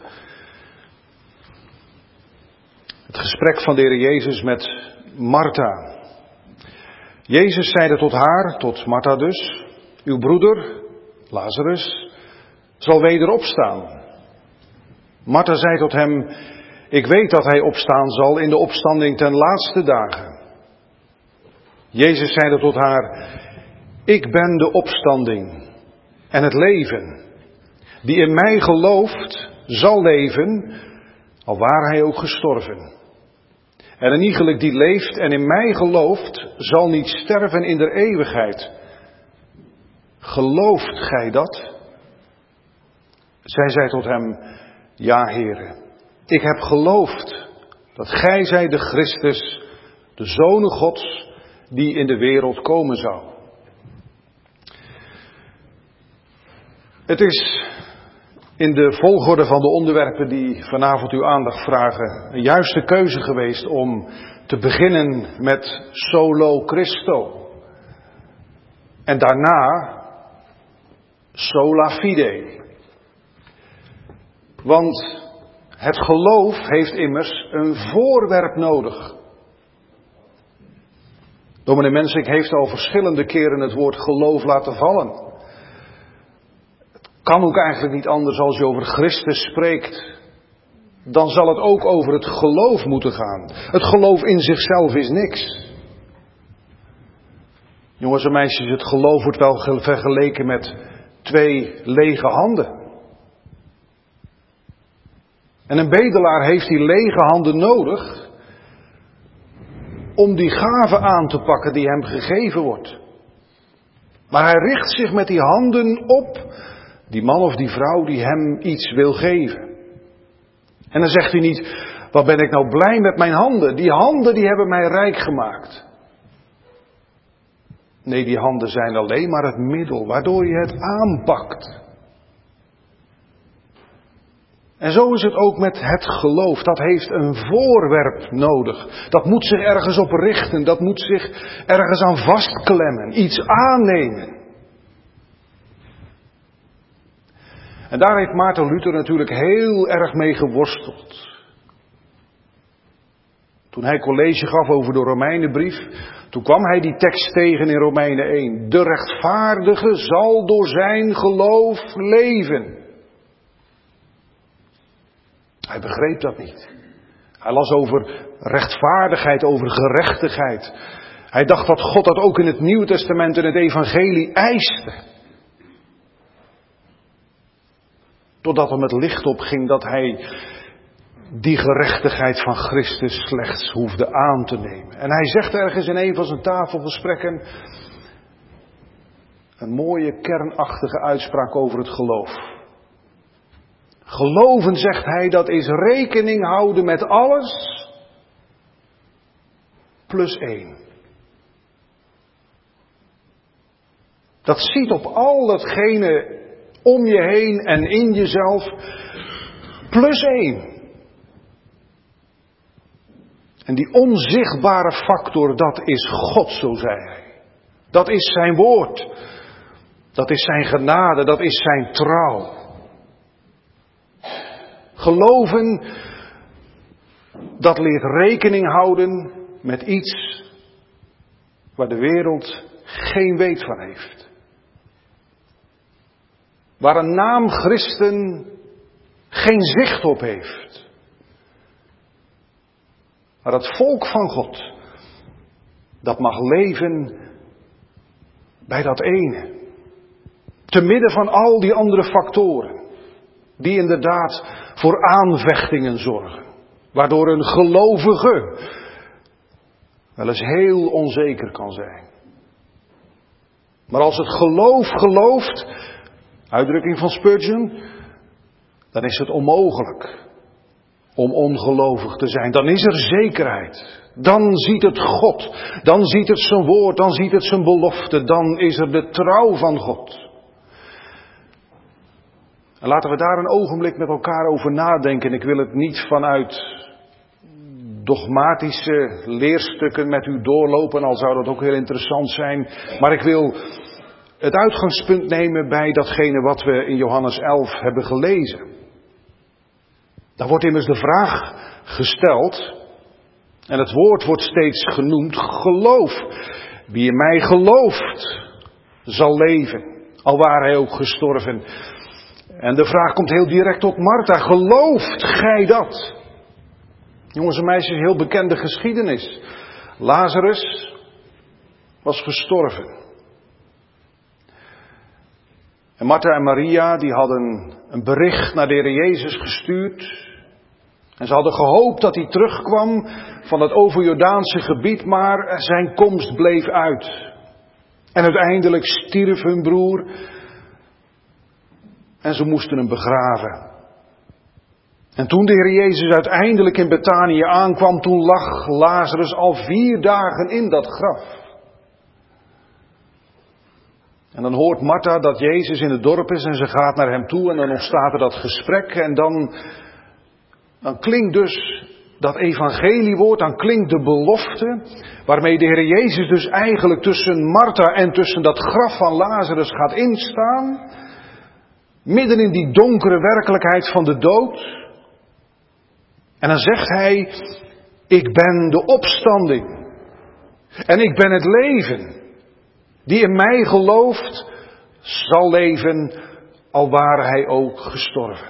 Het gesprek van de Heer Jezus met Martha. Jezus zeide tot haar, tot Martha dus, uw broeder, Lazarus, zal weder opstaan. Martha zei tot hem, ik weet dat hij opstaan zal in de opstanding ten laatste dagen. Jezus zeide tot haar, ik ben de opstanding en het leven. Die in mij gelooft, zal leven, al waar hij ook gestorven. En een iegelijk die leeft en in mij gelooft, zal niet sterven in der eeuwigheid. Gelooft gij dat? Zij zei tot hem, ja, Heere, ik heb geloofd dat gij zijt de Christus, de Zoon Gods, die in de wereld komen zou. Het is in de volgorde van de onderwerpen die vanavond uw aandacht vragen een juiste keuze geweest om te beginnen met solo Christo. En daarna sola fide. Want het geloof heeft immers een voorwerp nodig. Dominee Mensink heeft al verschillende keren het woord geloof laten vallen. Het kan ook eigenlijk niet anders als je over Christus spreekt. Dan zal het ook over het geloof moeten gaan. Het geloof in zichzelf is niks. Jongens en meisjes, het geloof wordt wel vergeleken met twee lege handen. En een bedelaar heeft die lege handen nodig om die gave aan te pakken die hem gegeven wordt. Maar hij richt zich met die handen op die man of die vrouw die hem iets wil geven. En dan zegt hij niet, wat ben ik nou blij met mijn handen. Die handen die hebben mij rijk gemaakt. Nee, die handen zijn alleen maar het middel waardoor je het aanpakt. En zo is het ook met het geloof. Dat heeft een voorwerp nodig. Dat moet zich ergens op richten. Dat moet zich ergens aan vastklemmen. Iets aannemen. En daar heeft Maarten Luther natuurlijk heel erg mee geworsteld. Toen hij college gaf over de Romeinenbrief, toen kwam hij die tekst tegen in Romeinen één. De rechtvaardige zal door zijn geloof leven. Hij begreep dat niet. Hij las over rechtvaardigheid, over gerechtigheid. Hij dacht dat God dat ook in het Nieuwe Testament en het Evangelie eiste. Totdat hem het licht opging dat hij die gerechtigheid van Christus slechts hoefde aan te nemen. En hij zegt ergens in een van zijn tafelgesprekken een mooie kernachtige uitspraak over het geloof. Geloven, zegt hij, dat is rekening houden met alles plus één. Dat ziet op al datgene om je heen en in jezelf plus één. En die onzichtbare factor, dat is God, zo zei hij. Dat is zijn woord. Dat is zijn genade, dat is zijn trouw. Geloven, dat leert rekening houden met iets waar de wereld geen weet van heeft. Waar een naam christen geen zicht op heeft. Maar het volk van God, dat mag leven bij dat ene. Te midden van al die andere factoren. Die inderdaad voor aanvechtingen zorgen. Waardoor een gelovige wel eens heel onzeker kan zijn. Maar als het geloof gelooft, uitdrukking van Spurgeon, dan is het onmogelijk om ongelovig te zijn. Dan is er zekerheid. Dan ziet het God. Dan ziet het zijn woord. Dan ziet het zijn belofte. Dan is er de trouw van God. En laten we daar een ogenblik met elkaar over nadenken. Ik wil het niet vanuit dogmatische leerstukken met u doorlopen, al zou dat ook heel interessant zijn. Maar ik wil het uitgangspunt nemen bij datgene wat we in Johannes elf hebben gelezen. Daar wordt immers de vraag gesteld, en het woord wordt steeds genoemd, geloof. Wie in mij gelooft, zal leven, al ware hij ook gestorven. En de vraag komt heel direct tot Martha, gelooft gij dat? Jongens en meisjes, heel bekende geschiedenis. Lazarus was gestorven. En Martha en Maria, die hadden een bericht naar de Heer Jezus gestuurd. En ze hadden gehoopt dat hij terugkwam van het overjordaanse gebied, maar zijn komst bleef uit. En uiteindelijk stierf hun broer en ze moesten hem begraven. En toen de Heer Jezus uiteindelijk in Betanië aankwam, toen lag Lazarus al vier dagen in dat graf. En dan hoort Martha dat Jezus in het dorp is en ze gaat naar hem toe en dan ontstaat er dat gesprek en dan, dan klinkt dus dat evangeliewoord, dan klinkt de belofte waarmee de Heer Jezus dus eigenlijk tussen Martha en tussen dat graf van Lazarus gaat instaan, midden in die donkere werkelijkheid van de dood. En dan zegt hij, ik ben de opstanding en ik ben het leven. Die in mij gelooft, zal leven, al ware hij ook gestorven.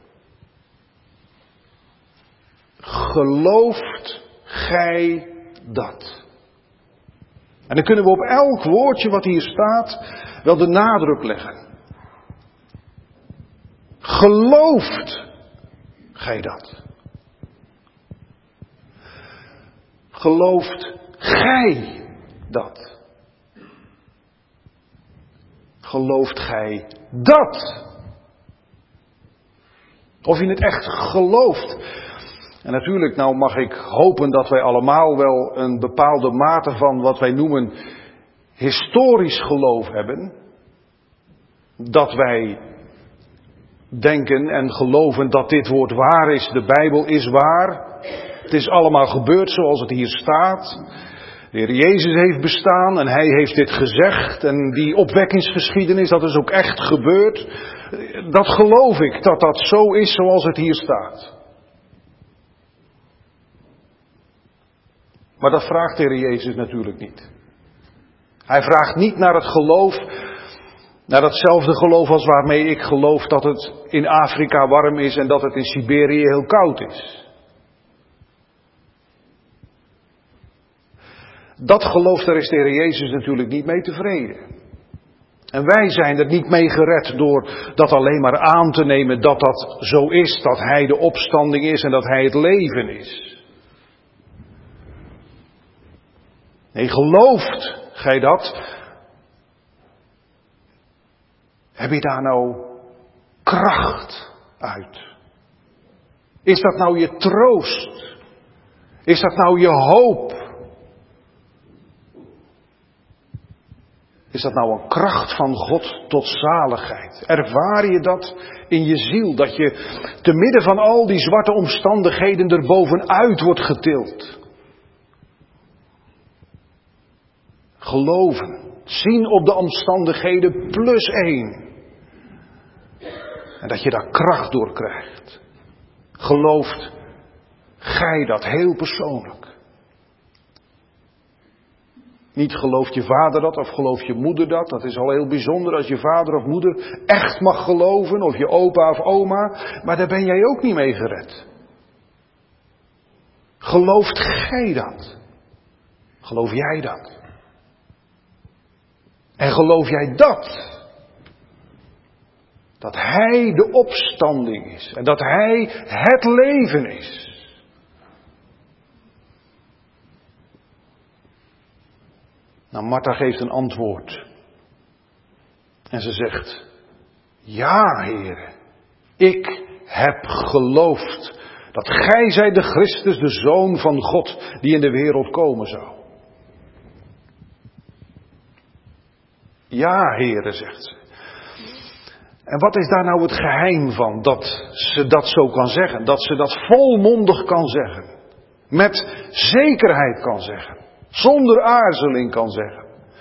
Gelooft gij dat? En dan kunnen we op elk woordje wat hier staat wel de nadruk leggen. Gelooft gij dat? Gelooft gij dat? Gelooft gij dat? Of je het echt gelooft. En natuurlijk, nou mag ik hopen dat wij allemaal wel een bepaalde mate van wat wij noemen historisch geloof hebben. Dat wij denken en geloven dat dit woord waar is. De Bijbel is waar. Het is allemaal gebeurd zoals het hier staat. De Heer Jezus heeft bestaan en hij heeft dit gezegd. En die opwekkingsgeschiedenis, dat is ook echt gebeurd. Dat geloof ik, dat dat zo is zoals het hier staat. Maar dat vraagt de Heer Jezus natuurlijk niet. Hij vraagt niet naar het geloof, naar datzelfde geloof als waarmee ik geloof dat het in Afrika warm is en dat het in Siberië heel koud is. Dat geloof, daar is de Heer Jezus natuurlijk niet mee tevreden. En wij zijn er niet mee gered door dat alleen maar aan te nemen dat dat zo is, dat Hij de opstanding is en dat Hij het leven is. Nee, gelooft gij dat? Heb je daar nou kracht uit? Is dat nou je troost? Is dat nou je hoop? Is dat nou een kracht van God tot zaligheid? Ervaar je dat in je ziel? Dat je te midden van al die zwarte omstandigheden er bovenuit wordt getild? Geloven. Zien op de omstandigheden plus één. En dat je daar kracht door krijgt. Gelooft gij dat heel persoonlijk? Niet gelooft je vader dat of gelooft je moeder dat. Dat is al heel bijzonder als je vader of moeder echt mag geloven. Of je opa of oma. Maar daar ben jij ook niet mee gered. Gelooft gij dat? Geloof jij dat? En geloof jij dat? Dat Hij de opstanding is. En dat Hij het leven is. Nou, Martha geeft een antwoord. En ze zegt, ja, Heere, ik heb geloofd dat Gij zijt de Christus, de Zoon van God, die in de wereld komen zou. Ja, Heere, zegt ze. En wat is daar nou het geheim van, dat ze dat zo kan zeggen, dat ze dat volmondig kan zeggen? met zekerheid kan zeggen. Zonder aarzeling kan zeggen.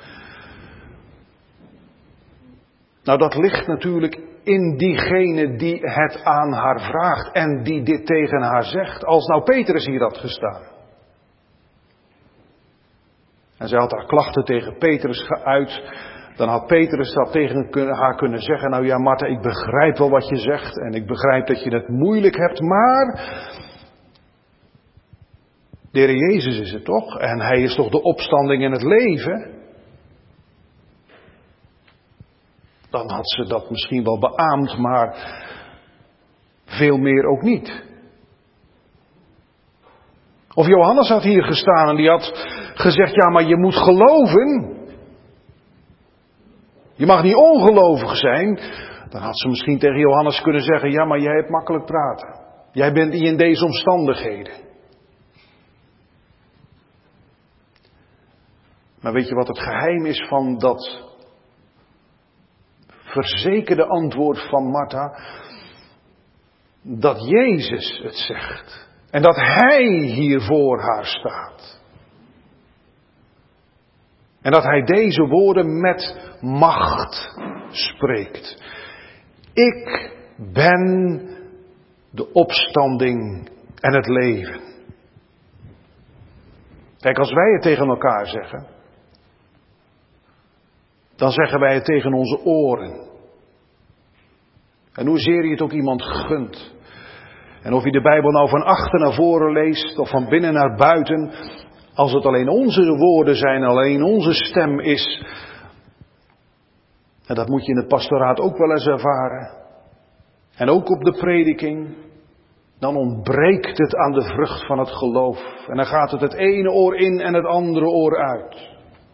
Nou, dat ligt natuurlijk in diegene die het aan haar vraagt en die dit tegen haar zegt. Als nou Petrus hier had gestaan. En zij had haar klachten tegen Petrus geuit. Dan had Petrus dat tegen haar kunnen zeggen. Nou ja, Martha, ik begrijp wel wat je zegt. En ik begrijp dat je het moeilijk hebt. Maar de Heer Jezus is het toch? En Hij is toch de opstanding en het leven? Dan had ze dat misschien wel beaamd, maar veel meer ook niet. Of Johannes had hier gestaan en die had gezegd, ja, maar je moet geloven. Je mag niet ongelovig zijn. Dan had ze misschien tegen Johannes kunnen zeggen, ja, maar jij hebt makkelijk praten. Jij bent niet in deze omstandigheden. Maar weet je wat het geheim is van dat verzekerde antwoord van Martha? Dat Jezus het zegt. En dat Hij hier voor haar staat. En dat Hij deze woorden met macht spreekt. Ik ben de opstanding en het leven. Kijk, als wij het tegen elkaar zeggen, dan zeggen wij het tegen onze oren. En hoezeer je het ook iemand gunt. En of je de Bijbel nou van achter naar voren leest of van binnen naar buiten. Als het alleen onze woorden zijn, alleen onze stem is. En dat moet je in het pastoraat ook wel eens ervaren. En ook op de prediking. Dan ontbreekt het aan de vrucht van het geloof. En dan gaat het het ene oor in en het andere oor uit.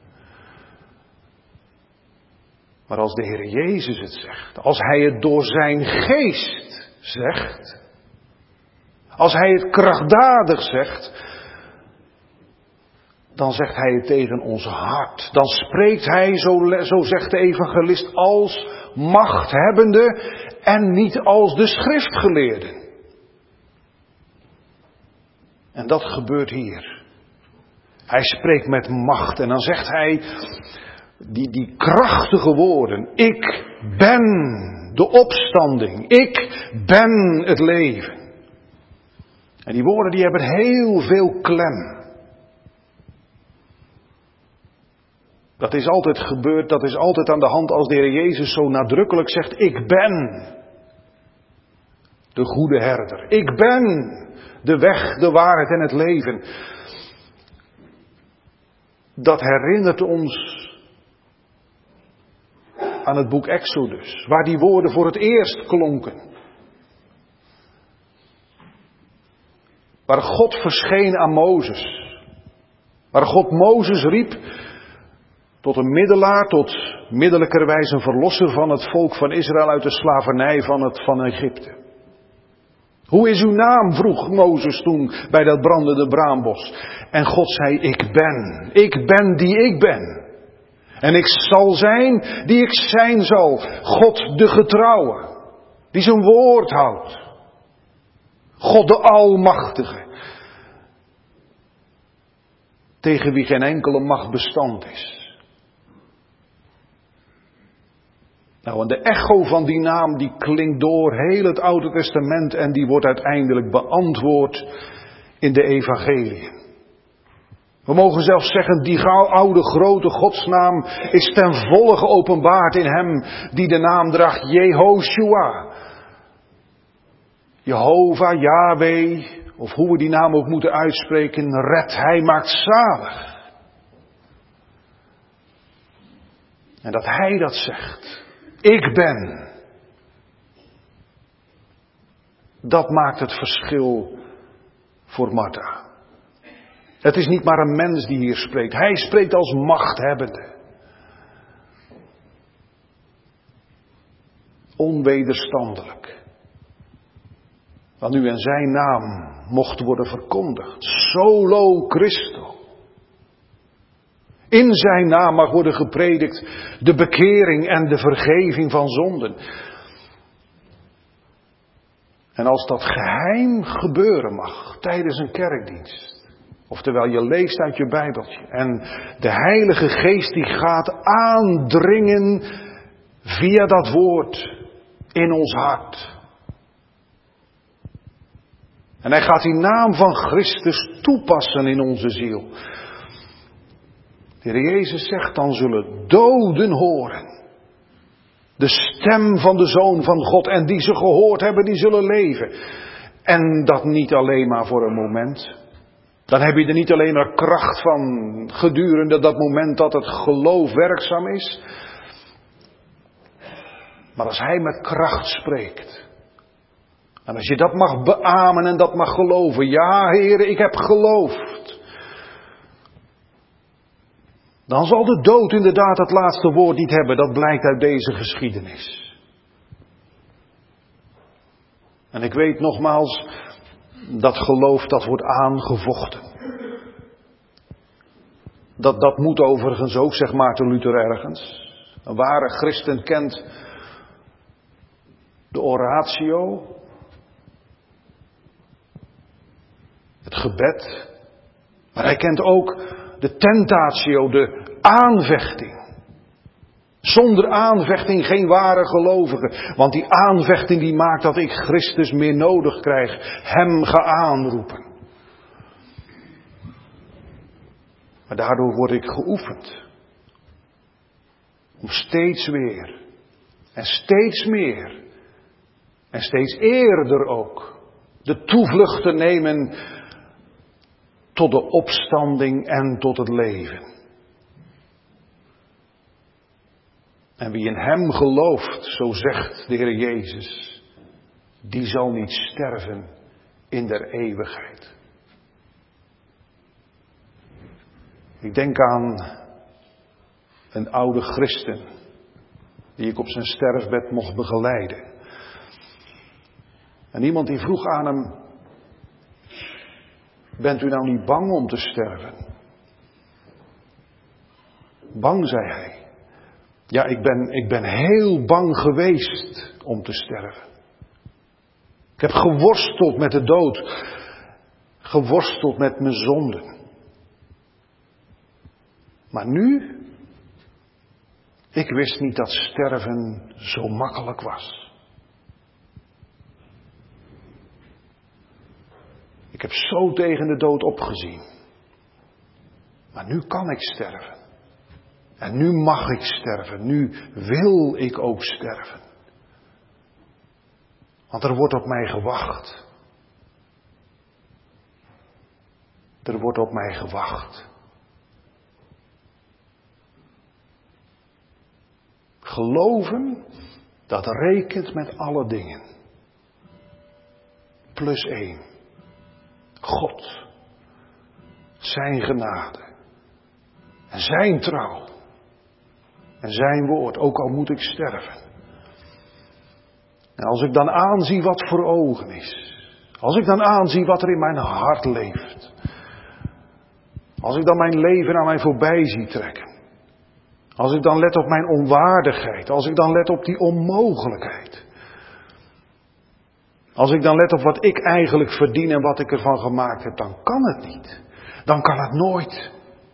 Maar als de Heer Jezus het zegt, als Hij het door zijn geest zegt, als Hij het krachtdadig zegt, dan zegt Hij het tegen ons hart. Dan spreekt Hij, zo, zo zegt de evangelist, als machthebbende en niet als de schriftgeleerden. En dat gebeurt hier. Hij spreekt met macht en dan zegt Hij die, die krachtige woorden. Ik ben de opstanding. Ik ben het leven. En die woorden die hebben heel veel klem. Dat is altijd gebeurd, dat is altijd aan de hand als de Heer Jezus zo nadrukkelijk zegt, ik ben de goede herder. Ik ben de weg, de waarheid en het leven. Dat herinnert ons aan het boek Exodus, waar die woorden voor het eerst klonken. Waar God verscheen aan Mozes. Waar God Mozes riep tot een middelaar, tot middelijkerwijs een verlosser van het volk van Israël uit de slavernij van, het, van Egypte. Hoe is uw naam? Vroeg Mozes toen bij dat brandende braambos. En God zei, ik ben. Ik ben die ik ben. En ik zal zijn die ik zijn zal. God de getrouwe. Die zijn woord houdt. God de almachtige. Tegen wie geen enkele macht bestand is. Nou, en de echo van die naam die klinkt door heel het Oude Testament en die wordt uiteindelijk beantwoord in de evangeliën. We mogen zelfs zeggen, die oude grote godsnaam is ten volle geopenbaard in hem die de naam draagt Jehoshua. Jehovah, Yahweh, of hoe we die naam ook moeten uitspreken, red, hij maakt zalig. En dat hij dat zegt, ik ben. Dat maakt het verschil voor Martha. Het is niet maar een mens die hier spreekt. Hij spreekt als machthebbende. Onwederstandelijk. Want nu in zijn naam mocht worden verkondigd. Solo Christo. In zijn naam mag worden gepredikt de bekering en de vergeving van zonden. En als dat geheim gebeuren mag tijdens een kerkdienst. Oftewel, je leest uit je Bijbeltje. En de Heilige Geest die gaat aandringen via dat woord in ons hart. En hij gaat die naam van Christus toepassen in onze ziel. De Heer Jezus zegt, dan zullen doden horen de stem van de Zoon van God. En die ze gehoord hebben, die zullen leven. En dat niet alleen maar voor een moment. Dan heb je er niet alleen maar kracht van gedurende dat moment dat het geloof werkzaam is. Maar als hij met kracht spreekt. En als je dat mag beamen en dat mag geloven. Ja, Heere, ik heb geloofd. Dan zal de dood inderdaad het laatste woord niet hebben. Dat blijkt uit deze geschiedenis. En ik weet nogmaals, dat geloof dat wordt aangevochten. Dat, dat moet overigens ook, zegt Maarten Luther ergens. Een ware christen kent de oratio, het gebed, maar hij kent ook de tentatio, de aanvechting. Zonder aanvechting geen ware gelovige. Want die aanvechting die maakt dat ik Christus meer nodig krijg. Hem ga aanroepen. Maar daardoor word ik geoefend. Om steeds weer. En steeds meer. En steeds eerder ook. De toevlucht te nemen tot de opstanding en tot het leven. En wie in hem gelooft, zo zegt de Heer Jezus, die zal niet sterven in der eeuwigheid. Ik denk aan een oude christen, die ik op zijn sterfbed mocht begeleiden. En iemand die vroeg aan hem, bent u nou niet bang om te sterven? Bang, zei hij. Ja, ik ben, ik ben heel bang geweest om te sterven. Ik heb geworsteld met de dood. Geworsteld met mijn zonden. Maar nu, ik wist niet dat sterven zo makkelijk was. Ik heb zo tegen de dood opgezien. Maar nu kan ik sterven. En nu mag ik sterven. Nu wil ik ook sterven. Want er wordt op mij gewacht. Er wordt op mij gewacht. Geloven, dat rekent met alle dingen. Plus één. God. Zijn genade. En zijn trouw. En zijn woord, ook al moet ik sterven. En als ik dan aanzie wat voor ogen is. Als ik dan aanzie wat er in mijn hart leeft. Als ik dan mijn leven aan mij voorbij zie trekken. Als ik dan let op mijn onwaardigheid. Als ik dan let op die onmogelijkheid. Als ik dan let op wat ik eigenlijk verdien en wat ik ervan gemaakt heb. Dan kan het niet. Dan kan het nooit.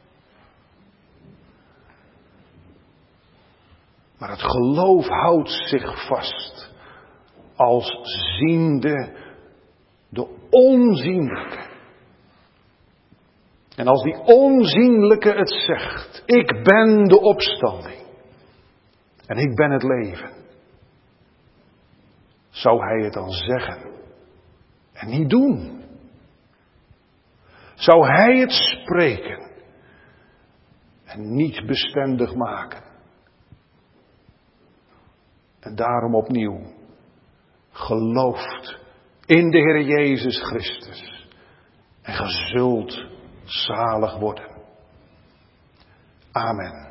Maar het geloof houdt zich vast als ziende de onzienlijke. En als die onzienlijke het zegt, ik ben de opstanding en ik ben het leven. Zou hij het dan zeggen en niet doen? Zou hij het spreken en niet bestendig maken? En daarom opnieuw, gelooft in de Heer Jezus Christus. En ge zult zalig worden. Amen.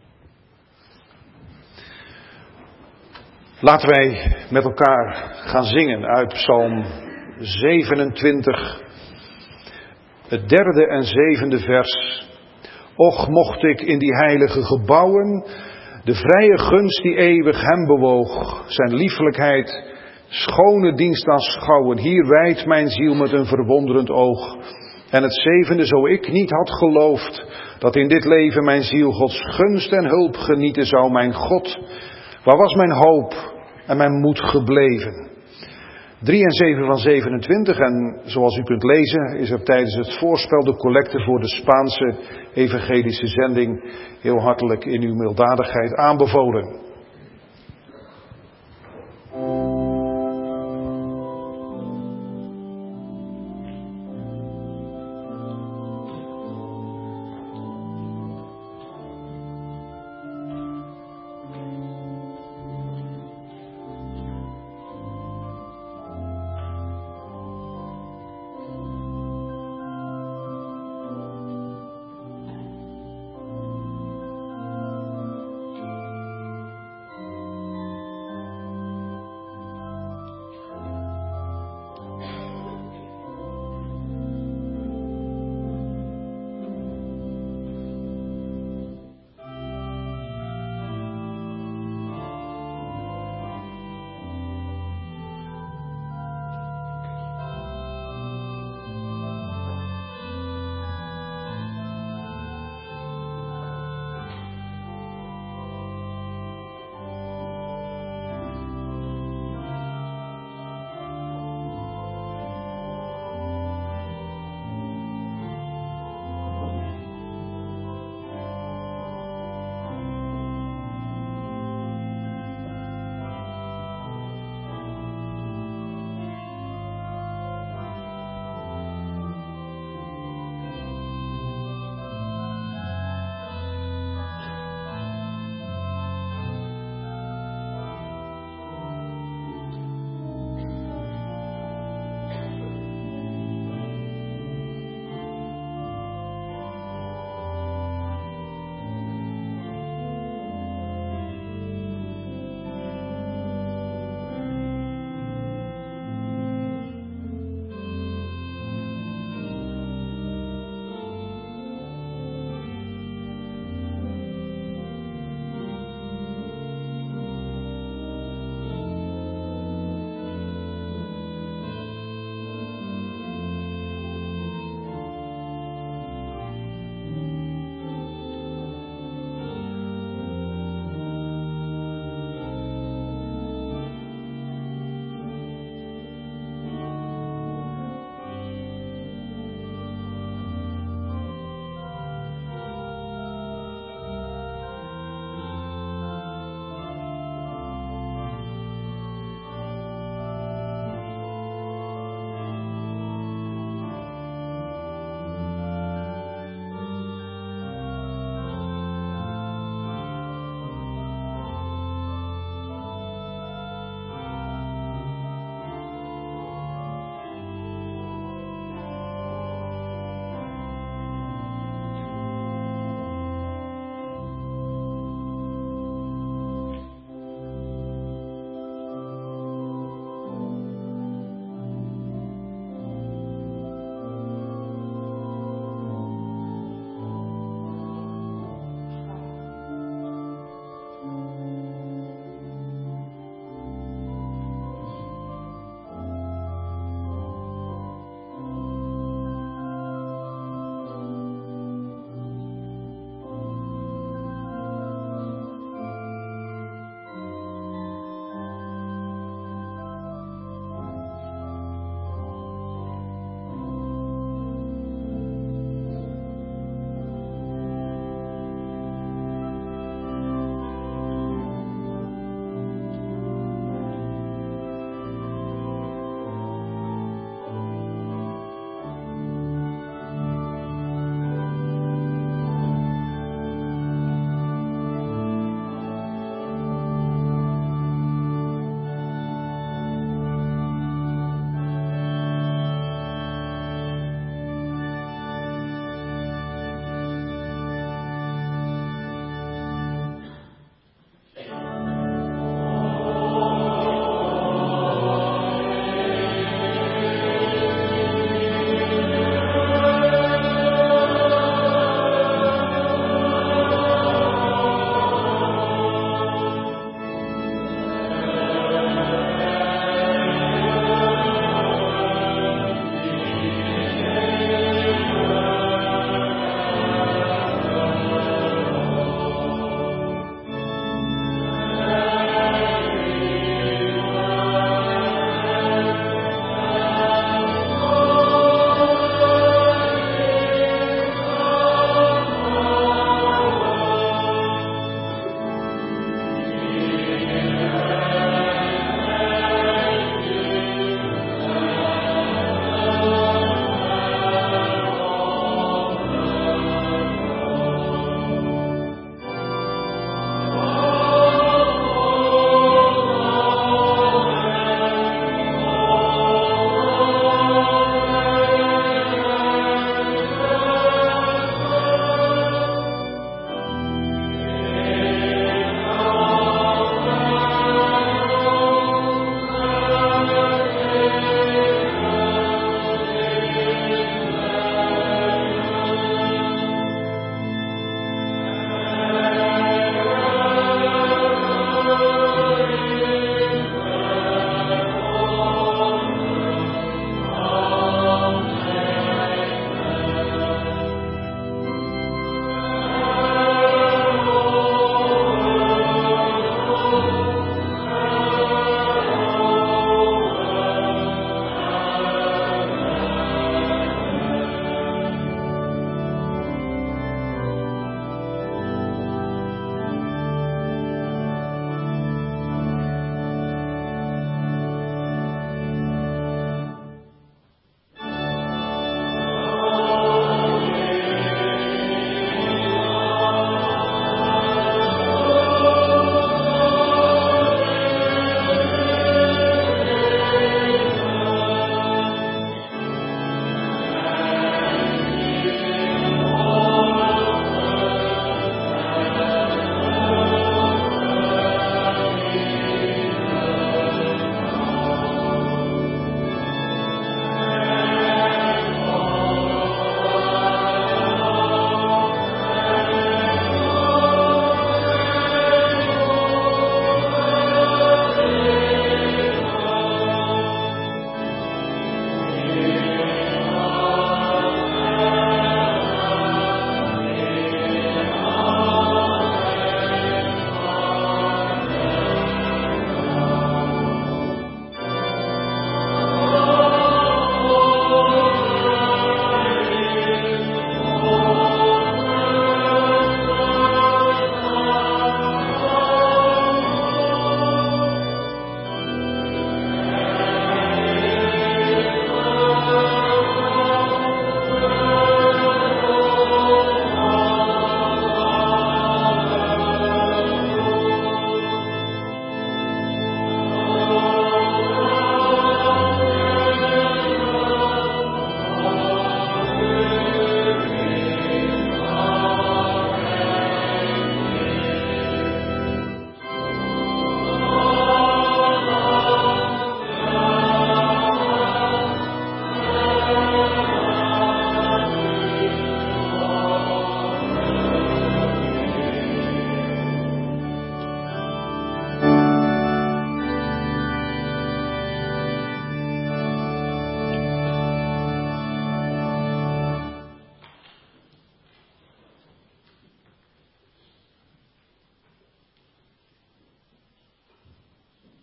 Laten wij met elkaar gaan zingen uit Psalm zevenentwintig. Het derde en zevende vers. Och, mocht ik in die heilige gebouwen de vrije gunst die eeuwig hem bewoog, zijn liefelijkheid, schone dienst aanschouwen. Hier wijdt mijn ziel met een verwonderend oog. En het zevende, zo ik niet had geloofd dat in dit leven mijn ziel Gods gunst en hulp genieten zou, mijn God, waar was mijn hoop en mijn moed gebleven? drie en zeven van zevenentwintig, en zoals u kunt lezen is er tijdens het voorspel de collecte voor de Spaanse evangelische zending heel hartelijk in uw milddadigheid aanbevolen.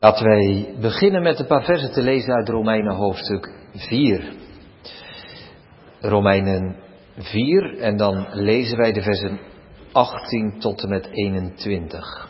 Laten wij beginnen met een paar versen te lezen uit Romeinen hoofdstuk vier. Romeinen vier en dan lezen wij de versen achttien tot en met eenentwintig.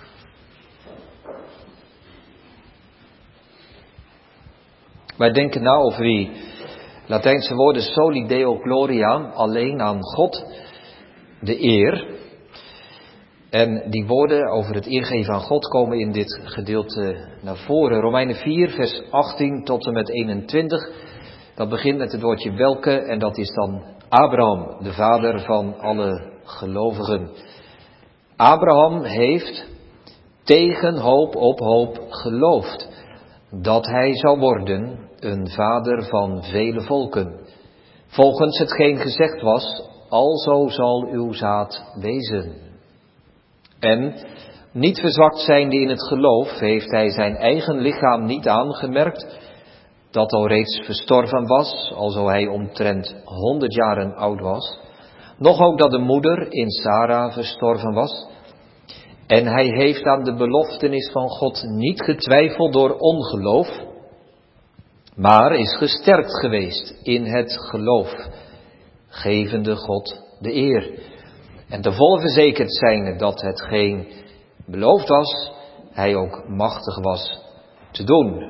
Wij denken nou over die Latijnse woorden soli Deo gloria, alleen aan God de eer. En die woorden over het eergeven aan God komen in dit gedeelte naar voren. Romeinen vier, vers achttien tot en met eenentwintig. Dat begint met het woordje welke en dat is dan Abraham, de vader van alle gelovigen. Abraham heeft tegen hoop op hoop geloofd dat hij zou worden een vader van vele volken. Volgens hetgeen gezegd was, alzo zal uw zaad wezen. En, niet verzwakt zijnde in het geloof, heeft hij zijn eigen lichaam niet aangemerkt, dat al reeds verstorven was, alzo hij omtrent honderd jaren oud was, nog ook dat de moeder in Sara verstorven was. En hij heeft aan de beloftenis van God niet getwijfeld door ongeloof, maar is gesterkt geweest in het geloof, gevende God de eer. En te volle verzekerd zijnde dat hetgeen beloofd was, hij ook machtig was te doen.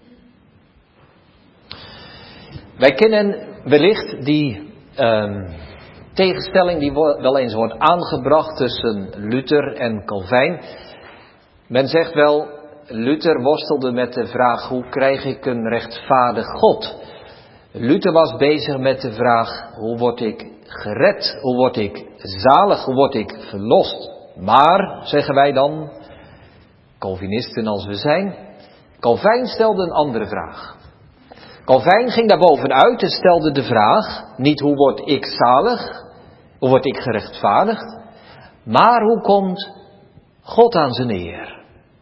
Wij kennen wellicht die um, tegenstelling die wel eens wordt aangebracht tussen Luther en Calvijn. Men zegt wel, Luther worstelde met de vraag, hoe krijg ik een rechtvaardig God? Luther was bezig met de vraag, hoe word ik gered? Hoe word ik zalig? Hoe word ik verlost? Maar, zeggen wij dan, Calvinisten als we zijn, Calvijn stelde een andere vraag. Calvijn ging daar bovenuit en stelde de vraag, niet hoe word ik zalig, hoe word ik gerechtvaardigd, maar hoe komt God aan zijn eer?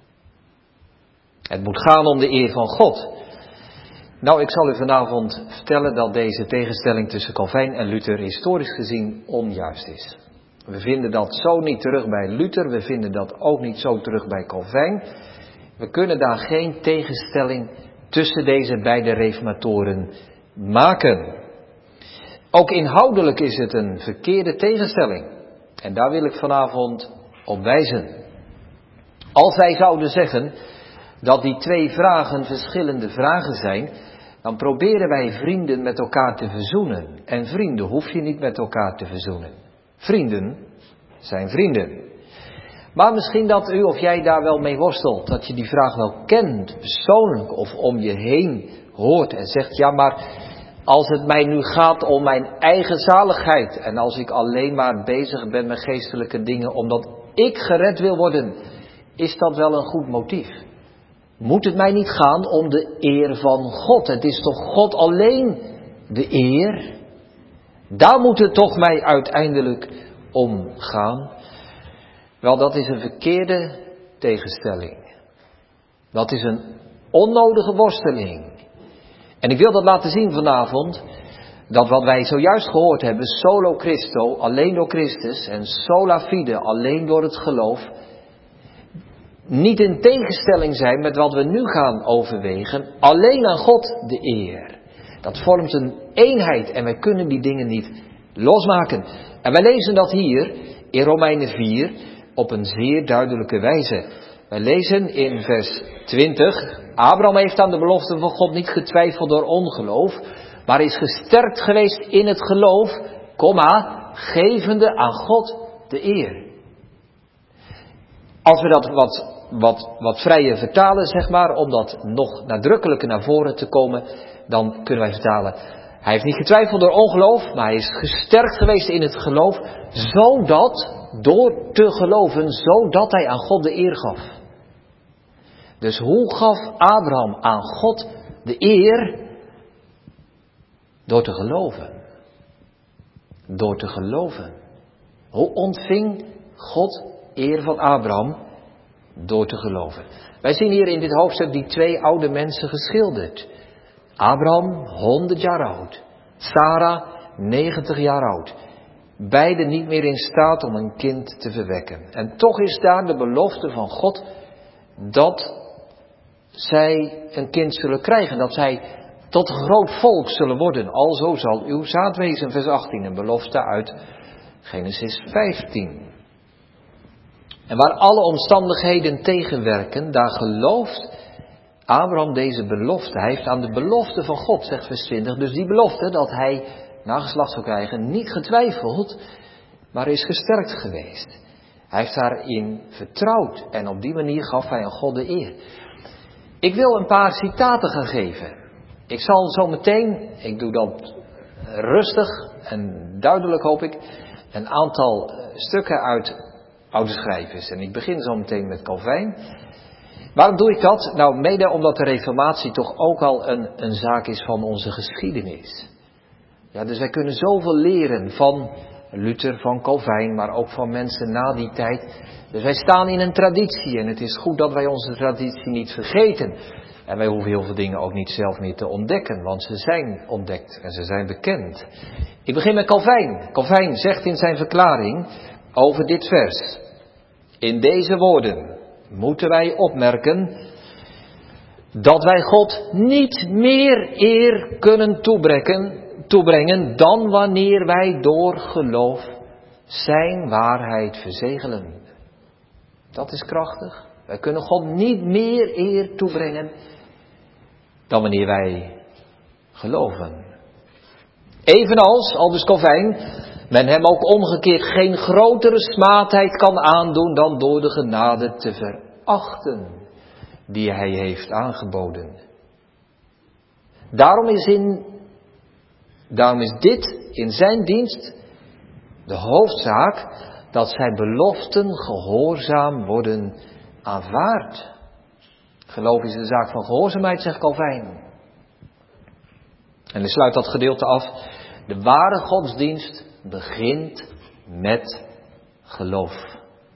Het moet gaan om de eer van God. Nou, ik zal u vanavond vertellen dat deze tegenstelling tussen Calvijn en Luther historisch gezien onjuist is. We vinden dat zo niet terug bij Luther, we vinden dat ook niet zo terug bij Calvijn. We kunnen daar geen tegenstelling tussen deze beide reformatoren maken. Ook inhoudelijk is het een verkeerde tegenstelling. En daar wil ik vanavond op wijzen. Als wij zouden zeggen dat die twee vragen verschillende vragen zijn, dan proberen wij vrienden met elkaar te verzoenen. En vrienden hoef je niet met elkaar te verzoenen. Vrienden zijn vrienden. Maar misschien dat u of jij daar wel mee worstelt, dat je die vraag wel kent, persoonlijk of om je heen hoort en zegt, ja maar als het mij nu gaat om mijn eigen zaligheid en als ik alleen maar bezig ben met geestelijke dingen omdat ik gered wil worden, is dat wel een goed motief? Moet het mij niet gaan om de eer van God? Het is toch God alleen de eer? Daar moet het toch mij uiteindelijk om gaan? Wel, dat is een verkeerde tegenstelling. Dat is een onnodige worsteling. En ik wil dat laten zien vanavond, dat wat wij zojuist gehoord hebben, solo Christo, alleen door Christus, en sola fide, alleen door het geloof, niet in tegenstelling zijn met wat we nu gaan overwegen, alleen aan God de eer. Dat vormt een eenheid en wij kunnen die dingen niet losmaken. En wij lezen dat hier in Romeinen vier op een zeer duidelijke wijze. Wij lezen in vers twintig, Abraham heeft aan de belofte van God niet getwijfeld door ongeloof, maar is gesterkt geweest in het geloof, komma, gevende aan God de eer. Als we dat wat, wat, wat vrijer vertalen, zeg maar, om dat nog nadrukkelijker naar voren te komen, dan kunnen wij vertalen, hij heeft niet getwijfeld door ongeloof, maar hij is gesterkt geweest in het geloof, zodat, door te geloven, zodat hij aan God de eer gaf. Dus hoe gaf Abraham aan God de eer? Door te geloven. Door te geloven. Hoe ontving God eer van Abraham? Door te geloven. Wij zien hier in dit hoofdstuk die twee oude mensen geschilderd. Abraham, honderd jaar oud. Sara, negentig jaar oud. Beiden niet meer in staat om een kind te verwekken. En toch is daar de belofte van God dat zij een kind zullen krijgen, dat zij tot een groot volk zullen worden. Alzo zal uw zaad wezen, vers achttien, een belofte uit Genesis vijftien. En waar alle omstandigheden tegenwerken, daar gelooft Abraham deze belofte. Hij heeft aan de belofte van God, zegt vers twintig, dus die belofte dat hij nageslacht zou krijgen, niet getwijfeld, maar is gesterkt geweest. Hij heeft daarin vertrouwd en op die manier gaf hij aan God de eer. Ik wil een paar citaten gaan geven. Ik zal zo meteen, ik doe dat rustig en duidelijk hoop ik, een aantal stukken uit oude schrijvers. En ik begin zo meteen met Calvijn. Waarom doe ik dat? Nou, mede omdat de Reformatie toch ook al een, een zaak is van onze geschiedenis. Ja, dus wij kunnen zoveel leren van Luther, van Calvijn, maar ook van mensen na die tijd. Dus wij staan in een traditie en het is goed dat wij onze traditie niet vergeten. En wij hoeven heel veel dingen ook niet zelf meer te ontdekken, want ze zijn ontdekt en ze zijn bekend. Ik begin met Calvijn. Calvijn zegt in zijn verklaring over dit vers: in deze woorden moeten wij opmerken dat wij God niet meer eer kunnen toebrengen, toebrengen dan wanneer wij door geloof zijn waarheid verzegelen. Dat is krachtig. Wij kunnen God niet meer eer toebrengen dan wanneer wij geloven. Evenals, aldus Calvijn, men hem ook omgekeerd geen grotere smaadheid kan aandoen dan door de genade te verachten die hij heeft aangeboden. Daarom is, in, daarom is dit in zijn dienst de hoofdzaak, dat zijn beloften gehoorzaam worden aanvaard. Geloof is een zaak van gehoorzaamheid, zegt Calvijn. En hij sluit dat gedeelte af. De ware godsdienst begint met geloof.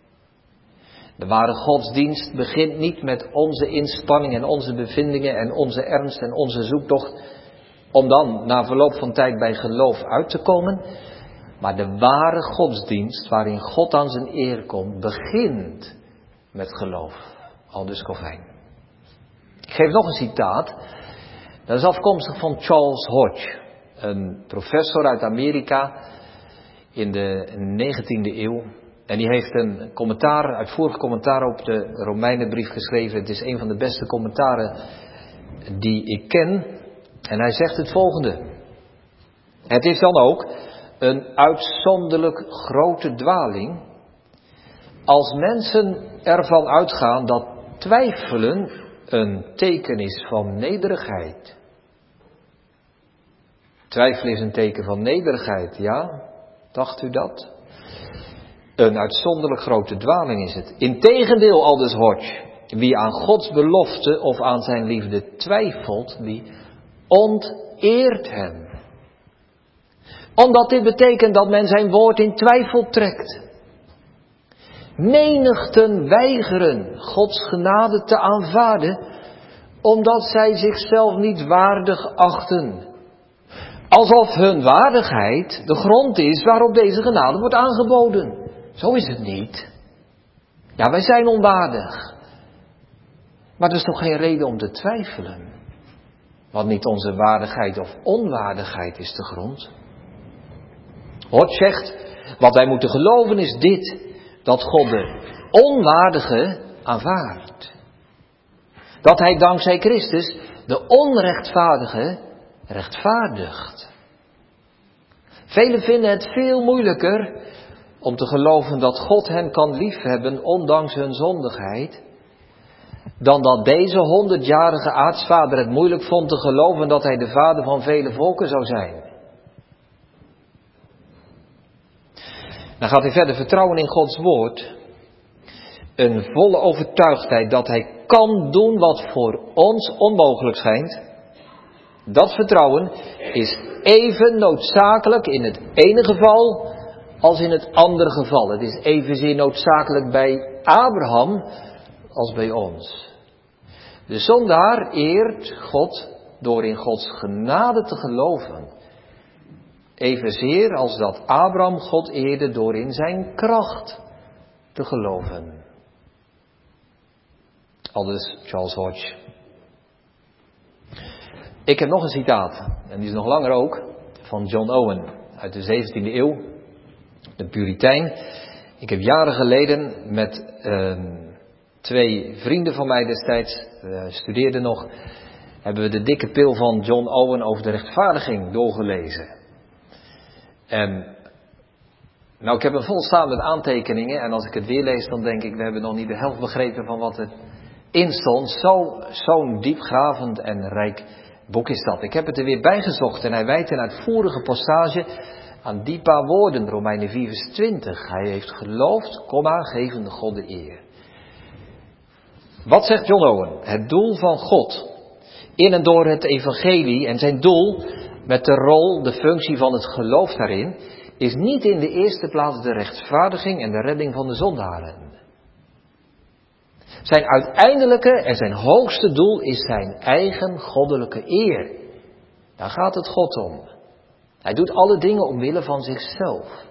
De ware godsdienst begint niet met onze inspanning en onze bevindingen en onze ernst en onze zoektocht, om dan na verloop van tijd bij geloof uit te komen. Maar de ware godsdienst, waarin God aan zijn eer komt, begint met geloof. Aldus Calvijn. Ik geef nog een citaat. Dat is afkomstig van Charles Hodge, een professor uit Amerika in de negentiende eeuw. En die heeft een commentaar, uitvoerig commentaar op de Romeinenbrief geschreven. Het is een van de beste commentaren die ik ken. En hij zegt het volgende: het is dan ook een uitzonderlijk grote dwaling als mensen ervan uitgaan dat twijfelen een teken is van nederigheid. Twijfel is een teken van nederigheid, ja? Dacht u dat? Een uitzonderlijk grote dwaling is het. Integendeel, aldus Hodge, wie aan Gods belofte of aan zijn liefde twijfelt, die onteert hem. Omdat dit betekent dat men zijn woord in twijfel trekt. Menigten weigeren Gods genade te aanvaarden, omdat zij zichzelf niet waardig achten. Alsof hun waardigheid de grond is waarop deze genade wordt aangeboden. Zo is het niet. Ja, wij zijn onwaardig. Maar dat is toch geen reden om te twijfelen. Want niet onze waardigheid of onwaardigheid is de grond. Hodge zegt, wat wij moeten geloven is dit: dat God de onwaardige aanvaardt. Dat hij dankzij Christus de onrechtvaardige rechtvaardigt. Velen vinden het veel moeilijker om te geloven dat God hen kan liefhebben ondanks hun zondigheid, dan dat deze honderdjarige aartsvader het moeilijk vond te geloven dat hij de vader van vele volken zou zijn. Dan gaat hij verder: vertrouwen in Gods woord. Een volle overtuigdheid dat hij kan doen wat voor ons onmogelijk schijnt. Dat vertrouwen is even noodzakelijk in het ene geval als in het andere geval. Het is evenzeer noodzakelijk bij Abraham als bij ons. De zondaar eert God door in Gods genade te geloven. Evenzeer als dat Abraham God eerde door in zijn kracht te geloven. Aldus Charles Hodge. Ik heb nog een citaat, en die is nog langer ook, van John Owen uit de zeventiende eeuw, de Puritein. Ik heb jaren geleden met uh, twee vrienden van mij destijds, uh, studeerden nog, hebben we de dikke pil van John Owen over de rechtvaardiging doorgelezen. En nou, ik heb een vol staan met aantekeningen en als ik het weer lees, dan denk ik, we hebben nog niet de helft begrepen van wat erin stond. Zo, zo'n diepgravend en rijk boek is dat. Ik heb het er weer bijgezocht en hij wijdt een uitvoerige passage aan die paar woorden, Romeinen vier vers twintig. Hij heeft geloofd, komma, gevende God de eer. Wat zegt John Owen? Het doel van God in en door het evangelie en zijn doel met de rol, de functie van het geloof daarin, is niet in de eerste plaats de rechtvaardiging en de redding van de zondaren. Zijn uiteindelijke en zijn hoogste doel is zijn eigen goddelijke eer. Daar gaat het God om. Hij doet alle dingen omwille van zichzelf.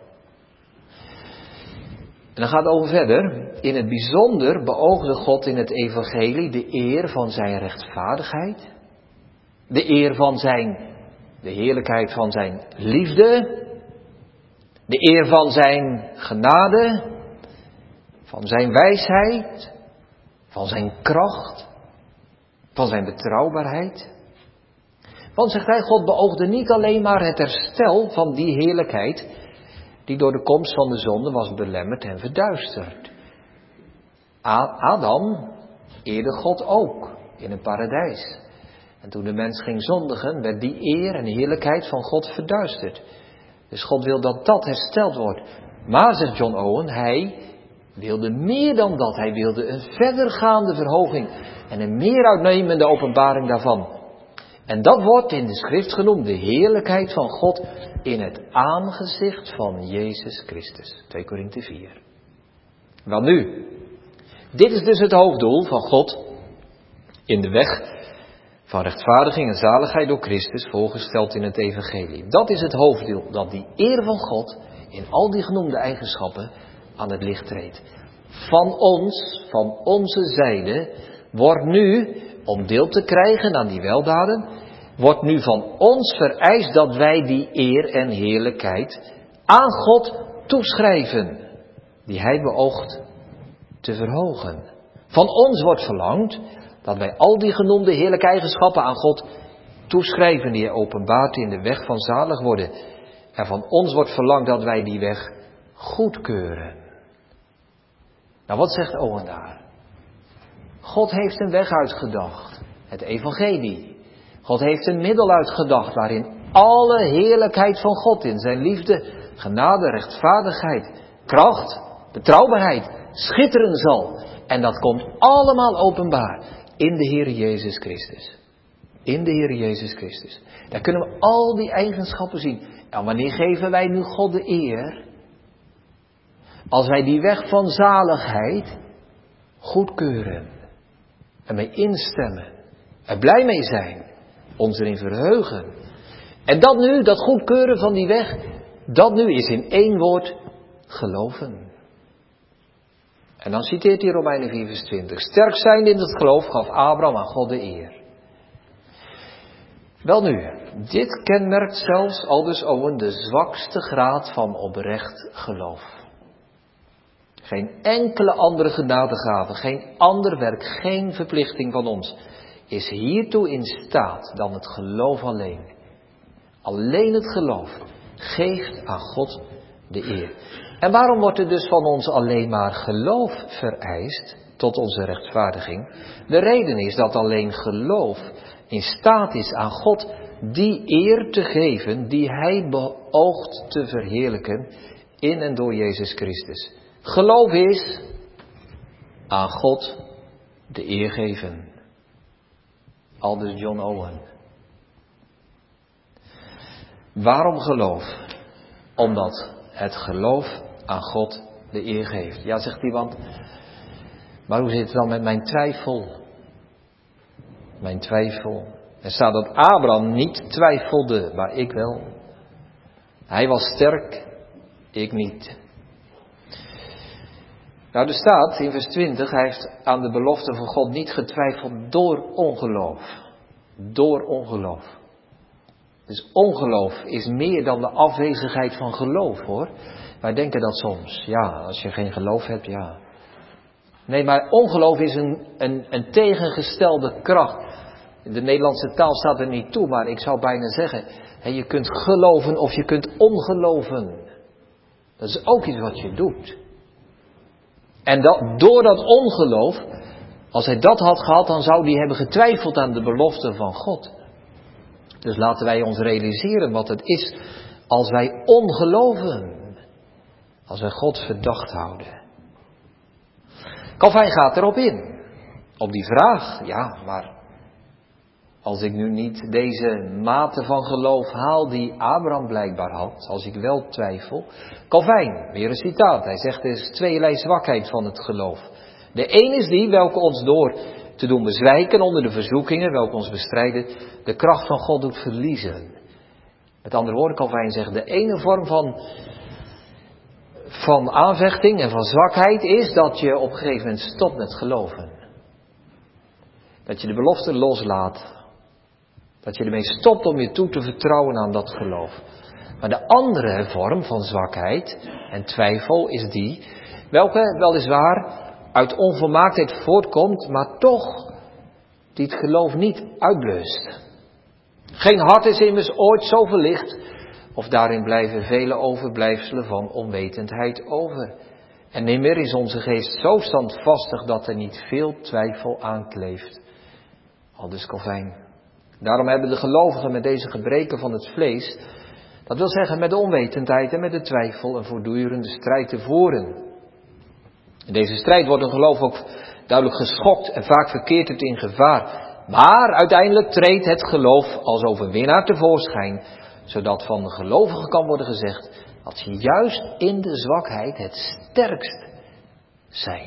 En dan gaat het over verder. In het bijzonder beoogde God in het evangelie de eer van zijn rechtvaardigheid. De eer van zijn, de heerlijkheid van zijn liefde. De eer van zijn genade. Van zijn wijsheid. Van zijn kracht. Van zijn betrouwbaarheid. Want, zegt hij, God beoogde niet alleen maar het herstel van die heerlijkheid die door de komst van de zonde was belemmerd en verduisterd. Adam eerde God ook in een paradijs. En toen de mens ging zondigen, werd die eer en heerlijkheid van God verduisterd. Dus God wil dat dat hersteld wordt. Maar, zegt John Owen, hij wilde meer dan dat. Hij wilde een verdergaande verhoging en een meer uitnemende openbaring daarvan. En dat wordt in de schrift genoemd de heerlijkheid van God in het aangezicht van Jezus Christus. twee Korinthe vier. Wel nu, dit is dus het hoofddoel van God in de weg van rechtvaardiging en zaligheid door Christus, voorgesteld in het evangelie. Dat is het hoofddoel, dat die eer van God in al die genoemde eigenschappen aan het licht treedt. Van ons, van onze zijde, wordt nu, om deel te krijgen aan die weldaden, wordt nu van ons vereist dat wij die eer en heerlijkheid aan God toeschrijven, die hij beoogt te verhogen. Van ons wordt verlangd dat wij al die genoemde heerlijke eigenschappen aan God toeschrijven, die hij openbaart in de weg van zalig worden. En van ons wordt verlangd dat wij die weg goedkeuren. Nou, wat zegt Owen daar? God heeft een weg uitgedacht, het evangelie. God heeft een middel uitgedacht waarin alle heerlijkheid van God in zijn liefde, genade, rechtvaardigheid, kracht, betrouwbaarheid schitteren zal. En dat komt allemaal openbaar in de Heer Jezus Christus. In de Heer Jezus Christus. Daar kunnen we al die eigenschappen zien. En wanneer geven wij nu God de eer? Als wij die weg van zaligheid goedkeuren. En mee instemmen. Er blij mee zijn. Ons erin verheugen. En dat nu, dat goedkeuren van die weg, dat nu is in één woord geloven. En dan citeert hij Romeinen vier vers twintig. Sterk zijnde in het geloof gaf Abraham aan God de eer. Wel nu, dit kenmerkt zelfs aldus Owen de zwakste graad van oprecht geloof. Geen enkele andere genadegave, geen ander werk, geen verplichting van ons is hiertoe in staat dan het geloof alleen. Alleen het geloof geeft aan God de eer. En waarom wordt er dus van ons alleen maar geloof vereist tot onze rechtvaardiging? De reden is dat alleen geloof in staat is aan God die eer te geven die hij beoogt te verheerlijken in en door Jezus Christus. Geloof is aan God de eer geven. Aldus John Owen. Waarom geloof? Omdat het geloof aan God de eer geeft. Ja, zegt iemand, maar hoe zit het dan met mijn twijfel? Mijn twijfel. Er staat dat Abraham niet twijfelde, maar ik wel. Hij was sterk, ik niet. Nou, er staat in vers twintig, hij heeft aan de belofte van God niet getwijfeld door ongeloof. Door ongeloof. Dus ongeloof is meer dan de afwezigheid van geloof, hoor. Wij denken dat soms. Ja, als je geen geloof hebt, ja. Nee, maar ongeloof is een, een, een tegengestelde kracht. In de Nederlandse taal staat er niet toe, maar ik zou bijna zeggen, hè, je kunt geloven of je kunt ongeloven. Dat is ook iets wat je doet. En dat, door dat ongeloof, als hij dat had gehad, dan zou hij hebben getwijfeld aan de belofte van God. Dus laten wij ons realiseren wat het is als wij ongeloven. Als wij God verdacht houden. Calvijn gaat erop in. Op die vraag, ja, maar als ik nu niet deze mate van geloof haal die Abraham blijkbaar had, als ik wel twijfel. Calvijn, weer een citaat, hij zegt er is tweeërlei zwakheid van het geloof. De een is die welke ons door te doen bezwijken onder de verzoekingen, welke ons bestrijden, de kracht van God doet verliezen. Met andere woorden, Calvijn zegt, de ene vorm van, van aanvechting en van zwakheid is dat je op een gegeven moment stopt met geloven. Dat je de belofte loslaat. Dat je ermee stopt om je toe te vertrouwen aan dat geloof. Maar de andere vorm van zwakheid en twijfel is die, welke weliswaar uit onvolmaaktheid voortkomt, maar toch die het geloof niet uitblust. Geen hart is immers ooit zo verlicht, of daarin blijven vele overblijfselen van onwetendheid over. En nimmer is onze geest zo standvastig dat er niet veel twijfel aankleeft. Aldus Calvijn. Daarom hebben de gelovigen met deze gebreken van het vlees, dat wil zeggen met de onwetendheid en met de twijfel, een voortdurende strijd te voeren. In deze strijd wordt een geloof ook duidelijk geschokt en vaak verkeert het in gevaar. Maar uiteindelijk treedt het geloof als overwinnaar tevoorschijn, zodat van de gelovigen kan worden gezegd dat ze juist in de zwakheid het sterkst zijn.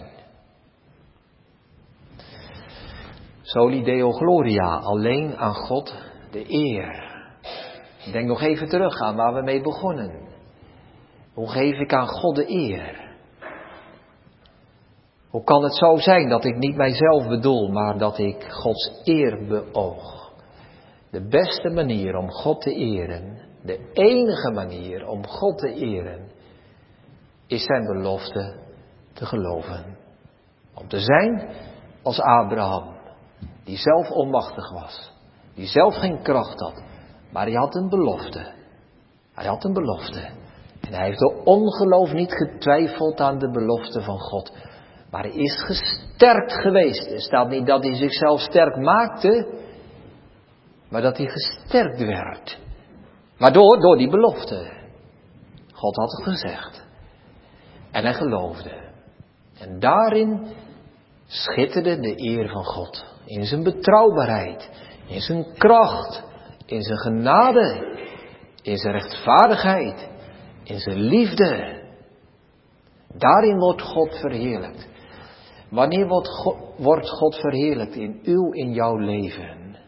Soli Deo Gloria, alleen aan God de eer. Denk nog even terug aan waar we mee begonnen. Hoe geef ik aan God de eer? Hoe kan het zo zijn dat ik niet mijzelf bedoel, maar dat ik Gods eer beoog? De beste manier om God te eren, de enige manier om God te eren, is zijn belofte te geloven. Om te zijn als Abraham, die zelf onmachtig was, die zelf geen kracht had, maar hij had een belofte. Hij had een belofte. En hij heeft door ongeloof niet getwijfeld aan de belofte van God. Maar hij is gesterkt geweest. Er staat niet dat hij zichzelf sterk maakte, maar dat hij gesterkt werd. Waardoor? Door die belofte. God had het gezegd. En hij geloofde. En daarin schitterde de eer van God. In zijn betrouwbaarheid, in zijn kracht, in zijn genade, in zijn rechtvaardigheid, in zijn liefde. Daarin wordt God verheerlijkt. Wanneer wordt God, wordt God verheerlijkt in uw, in jouw leven?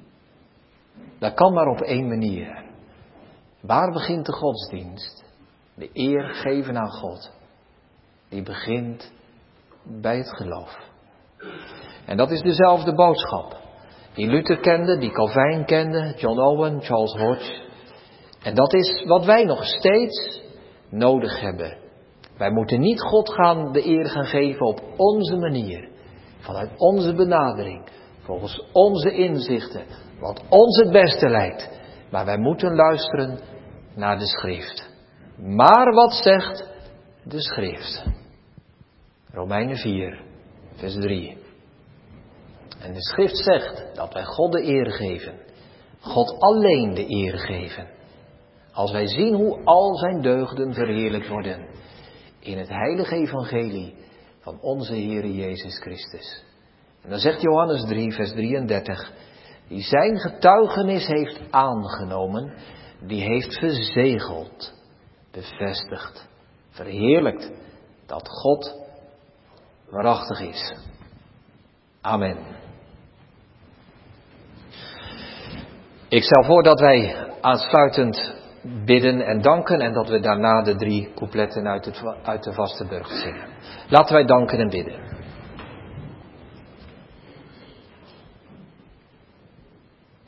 Dat kan maar op één manier. Waar begint de godsdienst? De eer geven aan God. Die begint bij het geloof. En dat is dezelfde boodschap. Die Luther kende, die Calvijn kende, John Owen, Charles Hodge. En dat is wat wij nog steeds nodig hebben. Wij moeten niet God gaan de eer gaan geven op onze manier. Vanuit onze benadering. Volgens onze inzichten. Wat ons het beste lijkt. Maar wij moeten luisteren naar de schrift. Maar wat zegt de schrift? Romeinen vier, vers drie. En de schrift zegt dat wij God de eer geven. God alleen de eer geven. Als wij zien hoe al zijn deugden verheerlijkt worden. In het heilige evangelie van onze Heere Jezus Christus. En dan zegt Johannes drie, vers drieëndertig. Die zijn getuigenis heeft aangenomen. Die heeft verzegeld. Bevestigd. Verheerlijkt. Dat God waarachtig is. Amen. Ik stel voor dat wij aansluitend bidden en danken en dat we daarna de drie coupletten uit, het, uit de vaste burcht zingen. Laten wij danken en bidden.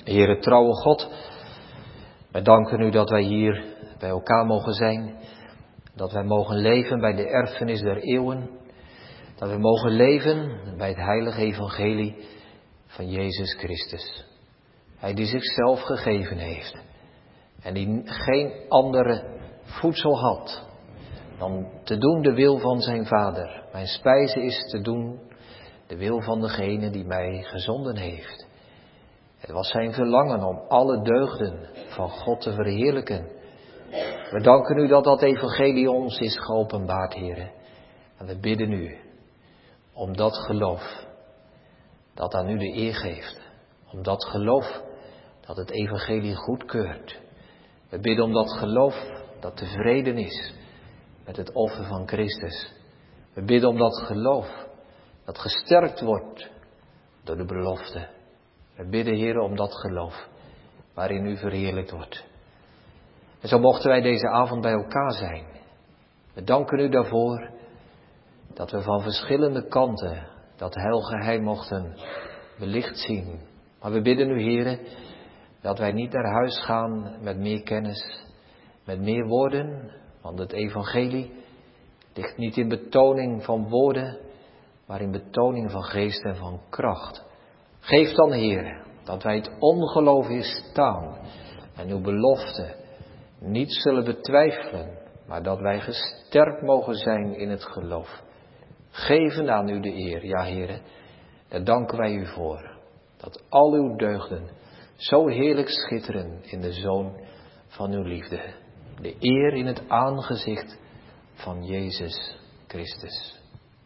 Heere trouwe God, wij danken u dat wij hier bij elkaar mogen zijn. Dat wij mogen leven bij de erfenis der eeuwen. Dat we mogen leven bij het heilige evangelie van Jezus Christus. Hij die zichzelf gegeven heeft. En die geen andere voedsel had dan te doen de wil van zijn Vader. Mijn spijze is te doen de wil van degene die mij gezonden heeft. Het was zijn verlangen om alle deugden van God te verheerlijken. We danken u dat dat evangelie ons is geopenbaard, Heere. En we bidden u om dat geloof dat aan u de eer geeft. Om dat geloof dat het evangelie goedkeurt. We bidden om dat geloof dat tevreden is met het offer van Christus. We bidden om dat geloof dat gesterkt wordt door de belofte. We bidden, Heer, om dat geloof waarin u verheerlijkt wordt. En zo mochten wij deze avond bij elkaar zijn. We danken u daarvoor dat we van verschillende kanten dat heilgeheim mochten belicht zien. Maar we bidden u, Heer, dat wij niet naar huis gaan met meer kennis, met meer woorden. Want het evangelie ligt niet in betoning van woorden, maar in betoning van geest en van kracht. Geef dan, Heer, dat wij het ongeloof weerstaan en uw belofte niet zullen betwijfelen, maar dat wij gesterkt mogen zijn in het geloof. Geven aan u de eer, ja, Heer, daar danken wij u voor. Dat al uw deugden zo heerlijk schitteren in de Zoon van uw liefde. De eer in het aangezicht van Jezus Christus.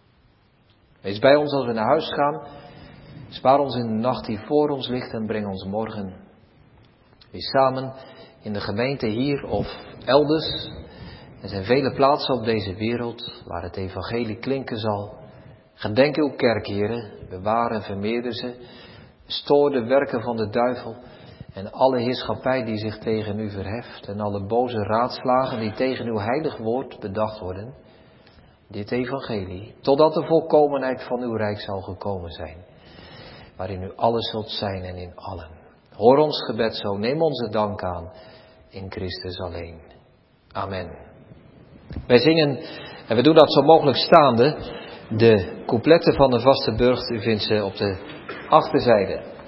Wees bij ons als we naar huis gaan. Spaar ons in de nacht die voor ons ligt en breng ons morgen weer samen in de gemeente hier of elders. Er zijn vele plaatsen op deze wereld waar het evangelie klinken zal. Gedenk uw kerk, Heere, bewaar en vermeerder ze. Stoor de werken van de duivel en alle heerschappij die zich tegen u verheft en alle boze raadslagen die tegen uw heilig woord bedacht worden. Dit evangelie, totdat de volkomenheid van uw rijk zal gekomen zijn, waarin u alles zult zijn en in allen. Hoor ons gebed zo, neem onze dank aan in Christus alleen. Amen. Wij zingen, en we doen dat zo mogelijk staande, de coupletten van de vaste burcht. U vindt ze op de achterzijde.